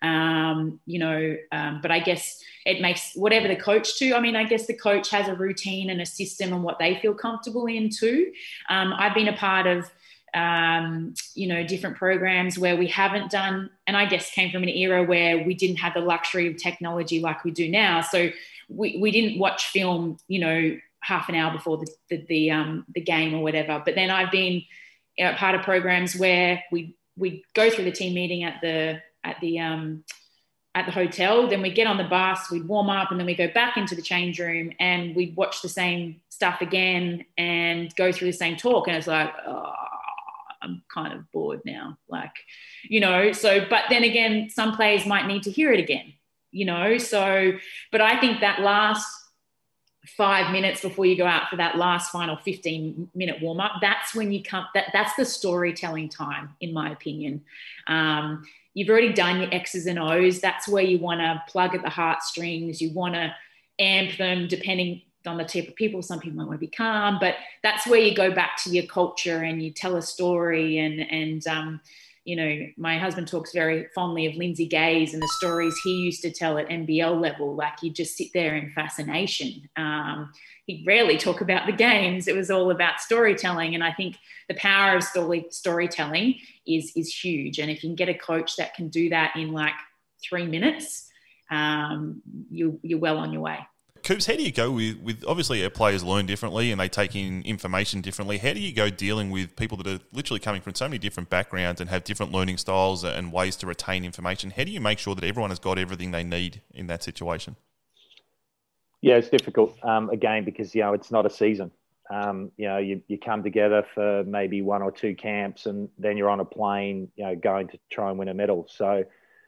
Um, you know, um, but I guess it makes whatever the coach too. I mean, I guess the coach has a routine and a system and what they feel comfortable in too. Um, I've been a part of Um, you know, different programs where we haven't done, and I guess came from an era where we didn't have the luxury of technology like we do now. So we, we didn't watch film, you know, half an hour before the the, the, um, the game or whatever. But then I've been, you know, part of programs where we we go through the team meeting at the at the um, at the hotel, then we get on the bus, we'd warm up, and then we go back into the change room and we'd watch the same stuff again and go through the same talk. And it's like, oh, I'm kind of bored now, like, you know, so, but then again, some players might need to hear it again, you know, so, but I think that last five minutes before you go out for that last final fifteen minute warm up, that's when you come, that that's the storytelling time, in my opinion. Um, you've already done your X's and O's. That's where you want to plug at the heartstrings. You want to amp them depending on the type of people. Some people might want to be calm, but that's where you go back to your culture and you tell a story and, and, um, you know, my husband talks very fondly of Lindsay Gaze and the stories he used to tell at N B L level. Like, he'd just sit there in fascination. Um, he'd rarely talk about the games. It was all about storytelling. And I think the power of story storytelling is, is huge. And if you can get a coach that can do that in like three minutes, um, you, you're well on your way. Coops, how do you go with, with obviously our players learn differently and they take in information differently. How do you go dealing with people that are literally coming from so many different backgrounds and have different learning styles and ways to retain information? How do you make sure that everyone has got everything they need in that situation? Yeah, it's difficult, um, again, because, you know, it's not a season. Um, you know, you, you come together for maybe one or two camps and then you're on a plane, you know, going to try and win a medal. So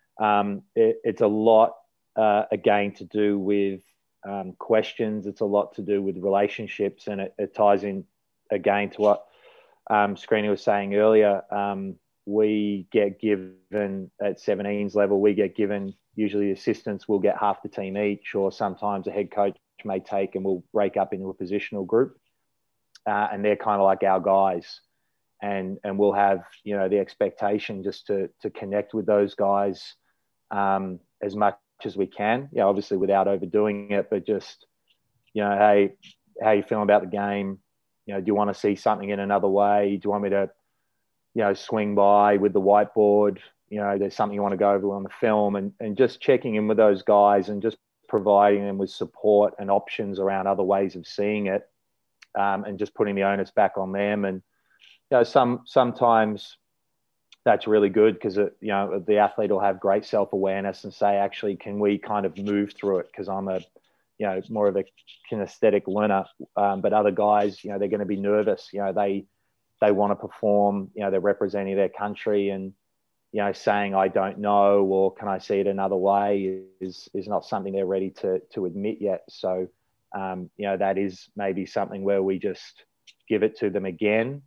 um, it, it's a lot, uh, again, to do with Um, questions. It's a lot to do with relationships, and it, it ties in again to what um, Screeney was saying earlier. Um, we get given at seventeens level, we get given usually assistants will get half the team each, or sometimes a head coach may take and we'll break up into a positional group, uh, and they're kind of like our guys, and and we'll have, you know, the expectation just to to connect with those guys um, as much as we can, yeah, obviously without overdoing it, but just, you know, hey, how you feeling about the game? You know, do you want to see something in another way? Do you want me to, you know, swing by with the whiteboard? You know, there's something you want to go over on the film, and, and just checking in with those guys and just providing them with support and options around other ways of seeing it, um, and just putting the onus back on them. And, you know, some, sometimes that's really good because, you know, the athlete will have great self-awareness and say, actually, can we kind of move through it? Because I'm a, you know, more of a kinesthetic learner. Um, but other guys, you know, they're going to be nervous. You know, they, they want to perform, you know, they're representing their country, and, you know, saying, I don't know, or can I see it another way is, is not something they're ready to, to admit yet. So, um, you know, that is maybe something where we just give it to them again.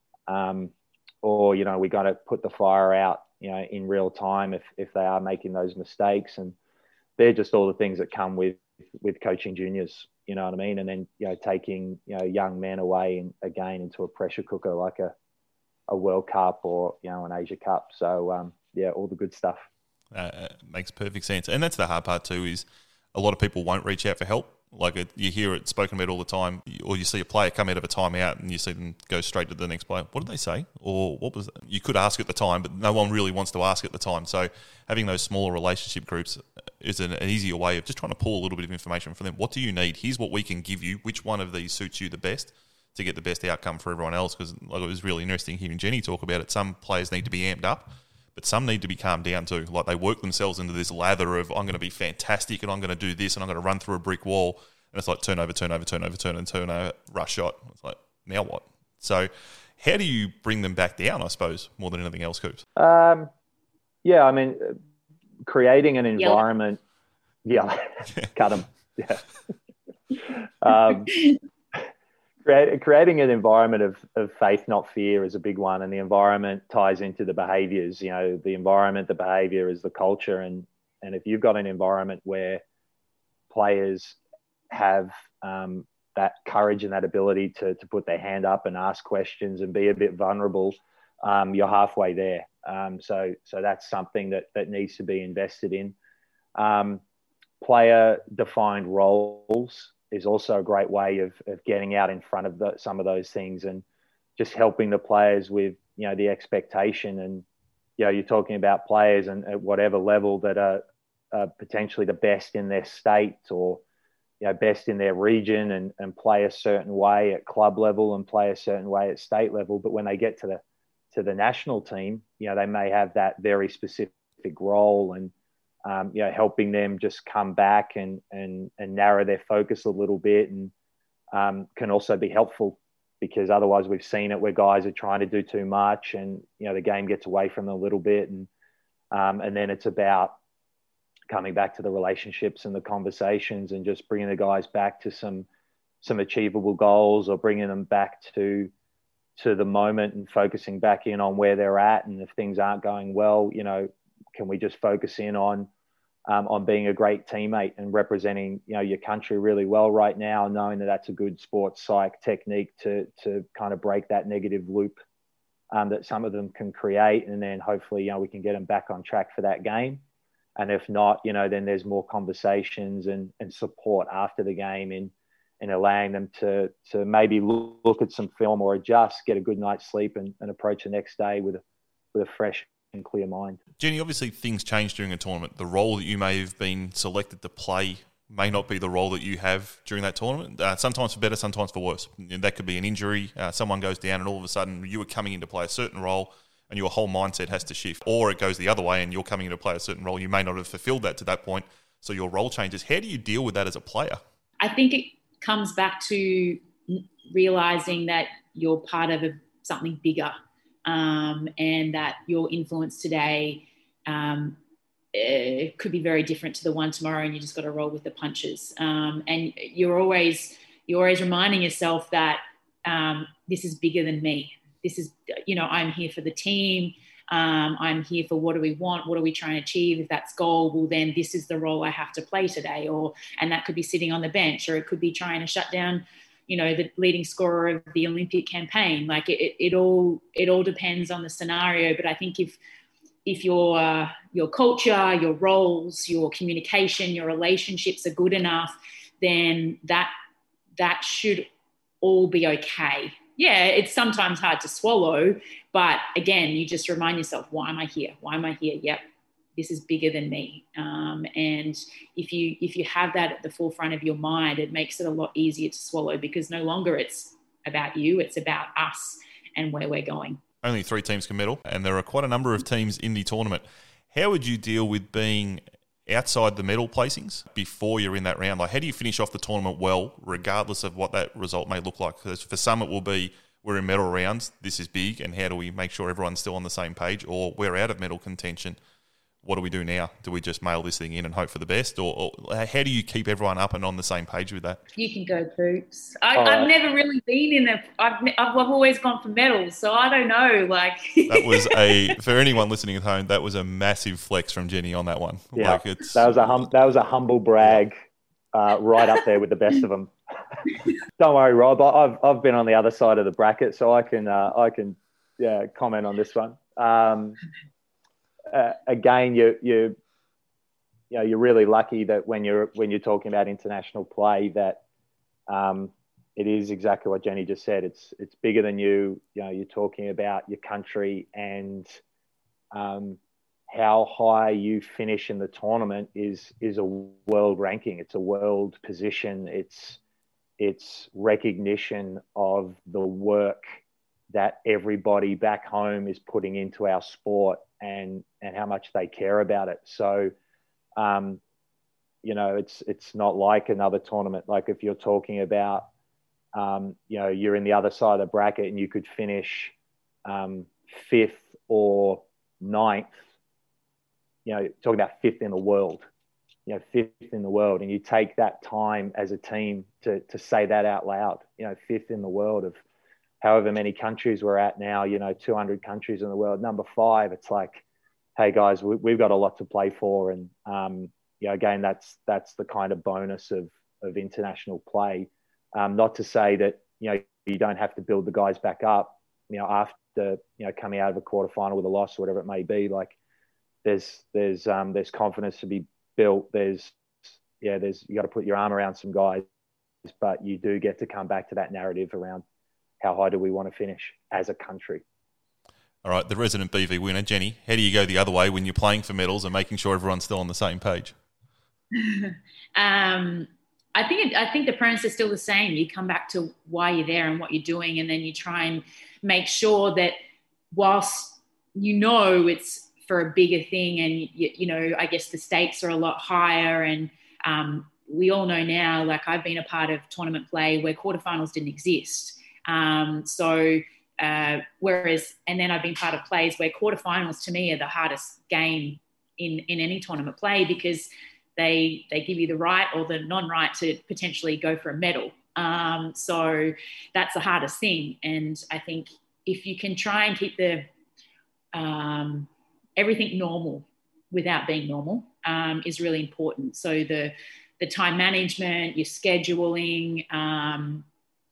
Um, Or, you know, we got to put the fire out, you know, in real time if, if they are making those mistakes. And they're just all the things that come with, with coaching juniors, you know what I mean? And then, you know, taking, you know, young men away and again into a pressure cooker like a, a World Cup or, you know, an Asia Cup. So, um, yeah, all the good stuff. Uh, makes perfect sense. And that's the hard part too, is a lot of people won't reach out for help. Like it, you hear it spoken about all the time, or you see a player come out of a timeout and you see them go straight to the next player. What did they say? Or what was that? You could ask at the time, but no one really wants to ask at the time. So having those smaller relationship groups is an, an easier way of just trying to pull a little bit of information from them. What do you need? Here's what we can give you. Which one of these suits you the best to get the best outcome for everyone else? Because like, it was really interesting hearing Jenny talk about it. Some players need to be amped up, but some need to be calmed down too. Like they work themselves into this lather of, I'm going to be fantastic and I'm going to do this and I'm going to run through a brick wall. And it's like turnover, turnover, turnover, turnover, turnover, rush shot. It's like, now what? So how do you bring them back down, I suppose, more than anything else, Coops? Um, yeah, I mean, creating an environment. Yeah, yeah. Cut them. Yeah. um, create, creating an environment of, of faith, not fear, is a big one. And the environment ties into the behaviours. You know, the environment, the behaviour is the culture. And, and if you've got an environment where players have um, that courage and that ability to to put their hand up and ask questions and be a bit vulnerable, um, you're halfway there. Um, so so that's something that that needs to be invested in. Um, player defined roles is also a great way of of getting out in front of the, some of those things and just helping the players with, you know, the expectation. And, you know, you're talking about players and at whatever level that are, are potentially the best in their state or, you know, best in their region and, and play a certain way at club level and play a certain way at state level. But when they get to the to the national team, you know, they may have that very specific role, and um, you know, helping them just come back and and and narrow their focus a little bit, and um, can also be helpful, because otherwise we've seen it where guys are trying to do too much, and, you know, the game gets away from them a little bit, and um, and then it's about coming back to the relationships and the conversations and just bringing the guys back to some some achievable goals, or bringing them back to to the moment and focusing back in on where they're at. And if things aren't going well, you know, can we just focus in on um, on being a great teammate and representing, you know, your country really well right now, knowing that that's a good sports psych technique to to kind of break that negative loop um, that some of them can create, and then hopefully, you know, we can get them back on track for that game. And if not, you know, then there's more conversations and, and support after the game in, in allowing them to to maybe look, look at some film or adjust, get a good night's sleep, and, and approach the next day with a, with a fresh and clear mind. Jenny, obviously things change during a tournament. The role that you may have been selected to play may not be the role that you have during that tournament. Uh, sometimes for better, sometimes for worse. And that could be an injury. Uh, someone goes down and all of a sudden you were coming in to play a certain role and your whole mindset has to shift. Or it goes the other way and you're coming in to play a certain role. You may not have fulfilled that to that point, so your role changes. How do you deal with that as a player? I think it comes back to realising that you're part of a, something bigger, um, and that your influence today um, it could be very different to the one tomorrow, and you just got to roll with the punches. Um, and you're always you're always reminding yourself that um, this is bigger than me. This is, you know, I'm here for the team. Um, I'm here for what do we want? What are we trying to achieve? If that's goal, well, then this is the role I have to play today. Or and that could be sitting on the bench, or it could be trying to shut down, you know, the leading scorer of the Olympic campaign. Like it, it, it all it all depends on the scenario. But I think if if your uh, your culture, your roles, your communication, your relationships are good enough, then that that should all be okay. Yeah, it's sometimes hard to swallow, but again, you just remind yourself, why am I here? Why am I here? Yep, this is bigger than me. Um, and if you if you have that at the forefront of your mind, it makes it a lot easier to swallow, because no longer it's about you, it's about us and where we're going. Only three teams can medal, and there are quite a number of teams in the tournament. How would you deal with being outside the medal placings before you're in that round? Like, how do you finish off the tournament well, regardless of what that result may look like? Because for some, it will be, we're in medal rounds, this is big, and how do we make sure everyone's still on the same page? Or we're out of medal contention, what do we do now? Do we just mail this thing in and hope for the best? Or, or how do you keep everyone up and on the same page with that? You can go, Poops. I, uh, I've never really been in a. I've, I've I've always gone for medals, so I don't know. Like that was a for anyone listening at home. That was a massive flex from Jenny on that one. Yeah, like it's, that was a hum, that was a humble brag, uh, right up there with the best of them. Don't worry, Rob. I've I've been on the other side of the bracket, so I can uh, I can yeah comment on this one. Um, uh, again, you you. You know, you're really lucky that when you're when you're talking about international play, that um, it is exactly what Jenny just said. It's it's bigger than you. You know, you're talking about your country, and um, how high you finish in the tournament is is a world ranking. It's a world position. It's it's recognition of the work that everybody back home is putting into our sport, and and how much they care about it. So. Um, you know, it's it's not like another tournament. Like if you're talking about, um, you know, you're in the other side of the bracket and you could finish um, fifth or ninth, you know, talking about fifth in the world, you know, fifth in the world. And you take that time as a team to to say that out loud, you know, fifth in the world of however many countries we're at now, you know, two hundred countries in the world. Number five, it's like, hey guys, we, we've got a lot to play for, and um, you know, again, that's that's the kind of bonus of of international play. Um, not to say that you know you don't have to build the guys back up, you know, after you know coming out of a quarterfinal with a loss or whatever it may be. Like there's there's um, there's confidence to be built. There's yeah, there's you got to put your arm around some guys, but you do get to come back to that narrative around how high do we want to finish as a country. All right, the resident B V winner, Jenny, how do you go the other way when you're playing for medals and making sure everyone's still on the same page? um, I think it, I think the premise is still the same. You come back to why you're there and what you're doing, and then you try and make sure that whilst you know it's for a bigger thing, and you, you know, I guess the stakes are a lot higher, and um, we all know now. Like I've been a part of tournament play where quarterfinals didn't exist, um, so. Uh, whereas, and then I've been part of plays where quarterfinals to me are the hardest game in, in any tournament play, because they they give you the right or the non-right to potentially go for a medal. Um, so that's the hardest thing. And I think if you can try and keep the um, everything normal without being normal um, is really important. So the the time management, your scheduling, um,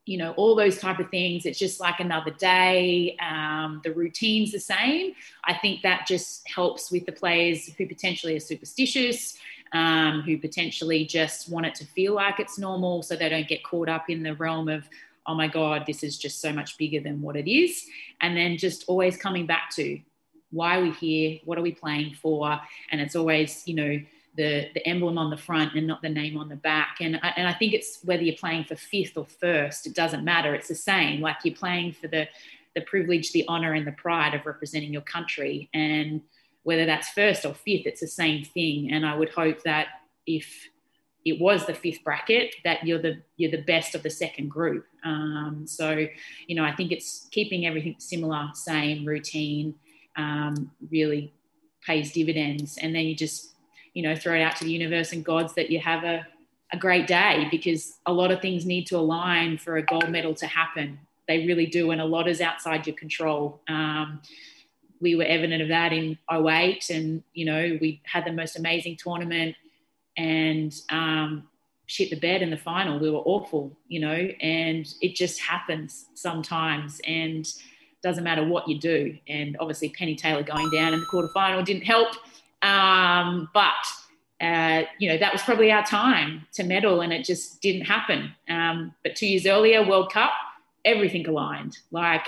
you know, all those type of things. It's just like another day. Um, the routine's the same. I think that just helps with the players who potentially are superstitious, um, who potentially just want it to feel like it's normal, so they don't get caught up in the realm of, oh my God, this is just so much bigger than what it is. And then just always coming back to, why are we here? What are we playing for? And it's always, you know, the the emblem on the front and not the name on the back. And I, and I think it's whether you're playing for fifth or first, it doesn't matter. It's the same. Like, you're playing for the the privilege, the honor, and the pride of representing your country. And whether that's first or fifth, it's the same thing. And I would hope that if it was the fifth bracket, that you're the you're the best of the second group. Um, so, you know, I think it's keeping everything similar, same routine, um, really pays dividends. And then you just, you know, throw it out to the universe and gods that you have a, a great day, because a lot of things need to align for a gold medal to happen. They really do. And a lot is outside your control. Um, we were evident of that in oh eight, and, you know, we had the most amazing tournament and um, shit the bed in the final. We were awful, you know, and it just happens sometimes, and doesn't matter what you do. And obviously Penny Taylor going down in the quarterfinal didn't help. Um, but, uh, you know, that was probably our time to medal, and it just didn't happen. Um, but two years earlier, World Cup, everything aligned. Like,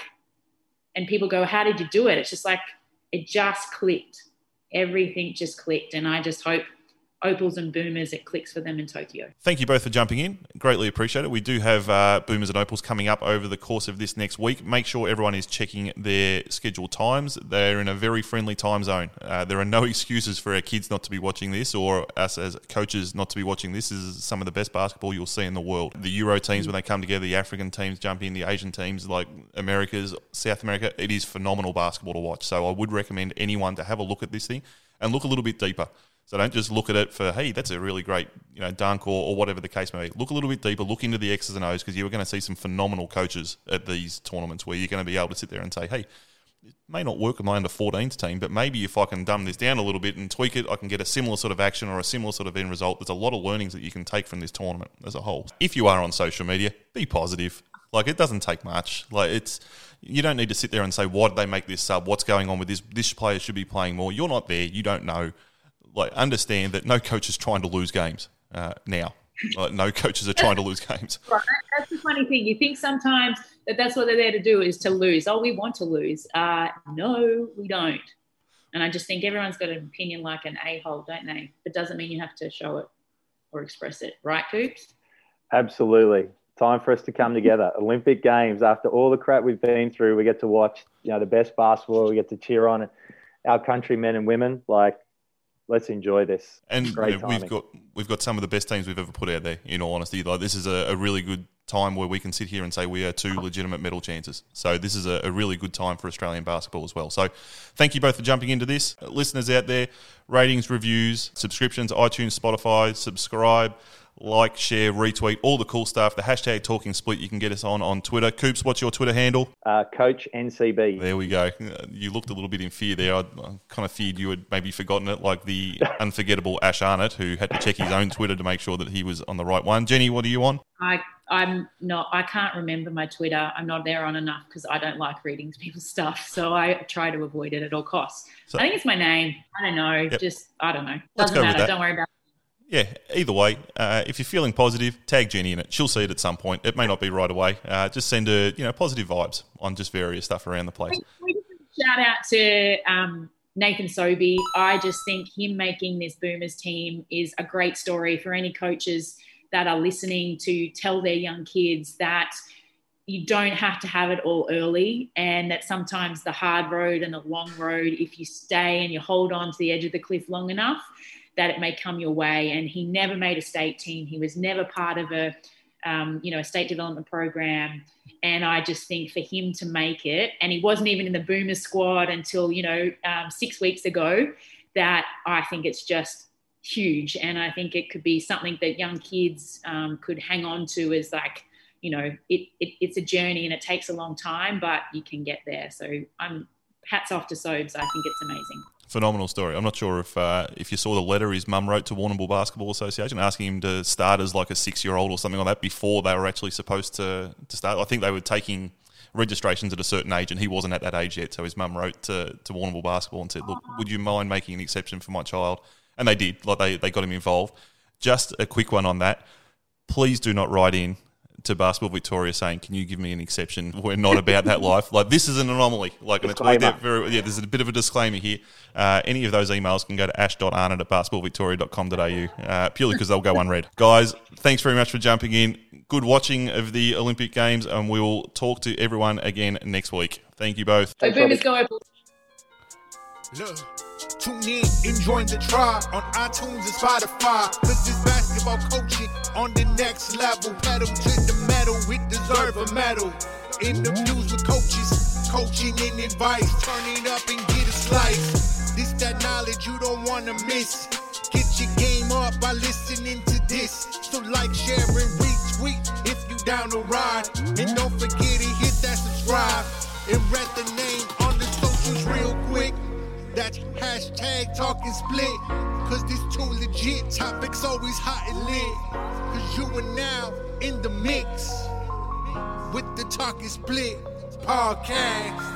and people go, how did you do it? It's just like, it just clicked. Everything just clicked. And I just hope Opals and Boomers, it clicks for them in Tokyo. Thank you both for jumping in. Greatly appreciate it. We do have uh, Boomers and Opals coming up over the course of this next week. Make sure everyone is checking their scheduled times. They're in a very friendly time zone. Uh, there are no excuses for our kids not to be watching this, or us as coaches not to be watching this. This is some of the best basketball you'll see in the world. The Euro teams, when they come together, the African teams jump in, the Asian teams like Americas, South America, it is phenomenal basketball to watch. So I would recommend anyone to have a look at this thing and look a little bit deeper. So don't just look at it for, hey, that's a really great, you know, dunk or, or whatever the case may be. Look a little bit deeper. Look into the X's and O's, because you're going to see some phenomenal coaches at these tournaments where you're going to be able to sit there and say, hey, it may not work with my under fourteens team, but maybe if I can dumb this down a little bit and tweak it, I can get a similar sort of action or a similar sort of end result. There's a lot of learnings that you can take from this tournament as a whole. If you are on social media, be positive. Like, it doesn't take much. Like, it's, you don't need to sit there and say, why did they make this sub? What's going on with this? This player should be playing more. You're not there. You don't know. Like, understand that no coach is trying to lose games uh, now. Like, no coaches are trying to lose games. Right. That's the funny thing. You think sometimes that that's what they're there to do, is to lose. Oh, we want to lose. Uh, no, we don't. And I just think everyone's got an opinion like an a-hole, don't they? But doesn't mean you have to show it or express it. Right, Coops? Absolutely. Time for us to come together. Olympic Games, after all the crap we've been through, we get to watch, you know, the best basketball. We get to cheer on our countrymen and women. Like, let's enjoy this. And you know, we've got we've got some of the best teams we've ever put out there, in all honesty. Like, this is a, a really good time where we can sit here and say we are two legitimate medal chances. So this is a, a really good time for Australian basketball as well. So thank you both for jumping into this. Uh, listeners out there, ratings, reviews, subscriptions, iTunes, Spotify, subscribe, like, share, retweet, all the cool stuff. The hashtag Talking Split, you can get us on on Twitter. Coops, what's your Twitter handle? Uh, Coach N C B. There we go. You looked a little bit in fear there. I, I kind of feared you had maybe forgotten it, like the unforgettable Ash Arnott, who had to check his own Twitter to make sure that he was on the right one. Jenny, what are you on? I, I'm not, I can't remember my Twitter. I'm not there on enough because I don't like reading people's stuff. So I try to avoid it at all costs. So, I think it's my name. I don't know. Yep. Just, I don't know. Doesn't matter. Don't worry about it. Yeah, either way, uh, if you're feeling positive, tag Jenny in it. She'll see it at some point. It may not be right away. Uh, just send her, you know, positive vibes on just various stuff around the place. Shout out to um, Nathan Sobey. I just think him making this Boomers team is a great story for any coaches that are listening, to tell their young kids that you don't have to have it all early, and that sometimes the hard road and the long road, if you stay and you hold on to the edge of the cliff long enough, that it may come your way. And he never made a state team. He was never part of a, um, you know, a state development program. And I just think for him to make it, and he wasn't even in the Boomers squad until, you know, um, six weeks ago, that I think it's just huge. And I think it could be something that young kids um, could hang on to as like, you know, it, it it's a journey and it takes a long time, but you can get there. So I'm hats off to Sobes. I think it's amazing. Phenomenal story. I'm not sure if uh, if you saw the letter his mum wrote to Warrnambool Basketball Association asking him to start as like a six-year-old or something like that before they were actually supposed to, to start. I think they were taking registrations at a certain age and he wasn't at that age yet. So his mum wrote to, to Warrnambool Basketball and said, look, would you mind making an exception for my child? And they did. Like they, they got him involved. Just a quick one on that. Please do not write in to Basketball Victoria saying, can you give me an exception? We're not about that life. Like, this is an anomaly. Like, and it's worked out very, yeah, there's a bit of a disclaimer here. Uh, any of those emails can go to ash dot arnott at basketball victoria dot com dot a u, uh, purely because they'll go unread. Guys, thanks very much for jumping in. Good watching of the Olympic Games, and we will talk to everyone again next week. Thank you both. Go Boomers, go Opal. Look, tune in, enjoying the tribe on iTunes and Spotify. Cause this basketball coaching on the next level. Pedal to the metal, we deserve a medal. Interviews with coaches, coaching and advice. Turn it up and get a slice. This that knowledge you don't wanna miss. Get your game up by listening to this. So like, share, and retweet if you down to ride. And don't forget to hit that subscribe. And read the name on the socials real quick. That's hashtag talking split. Cause this too legit. Topics always hot and lit. Cause you are now in the mix with the Talking Split podcast.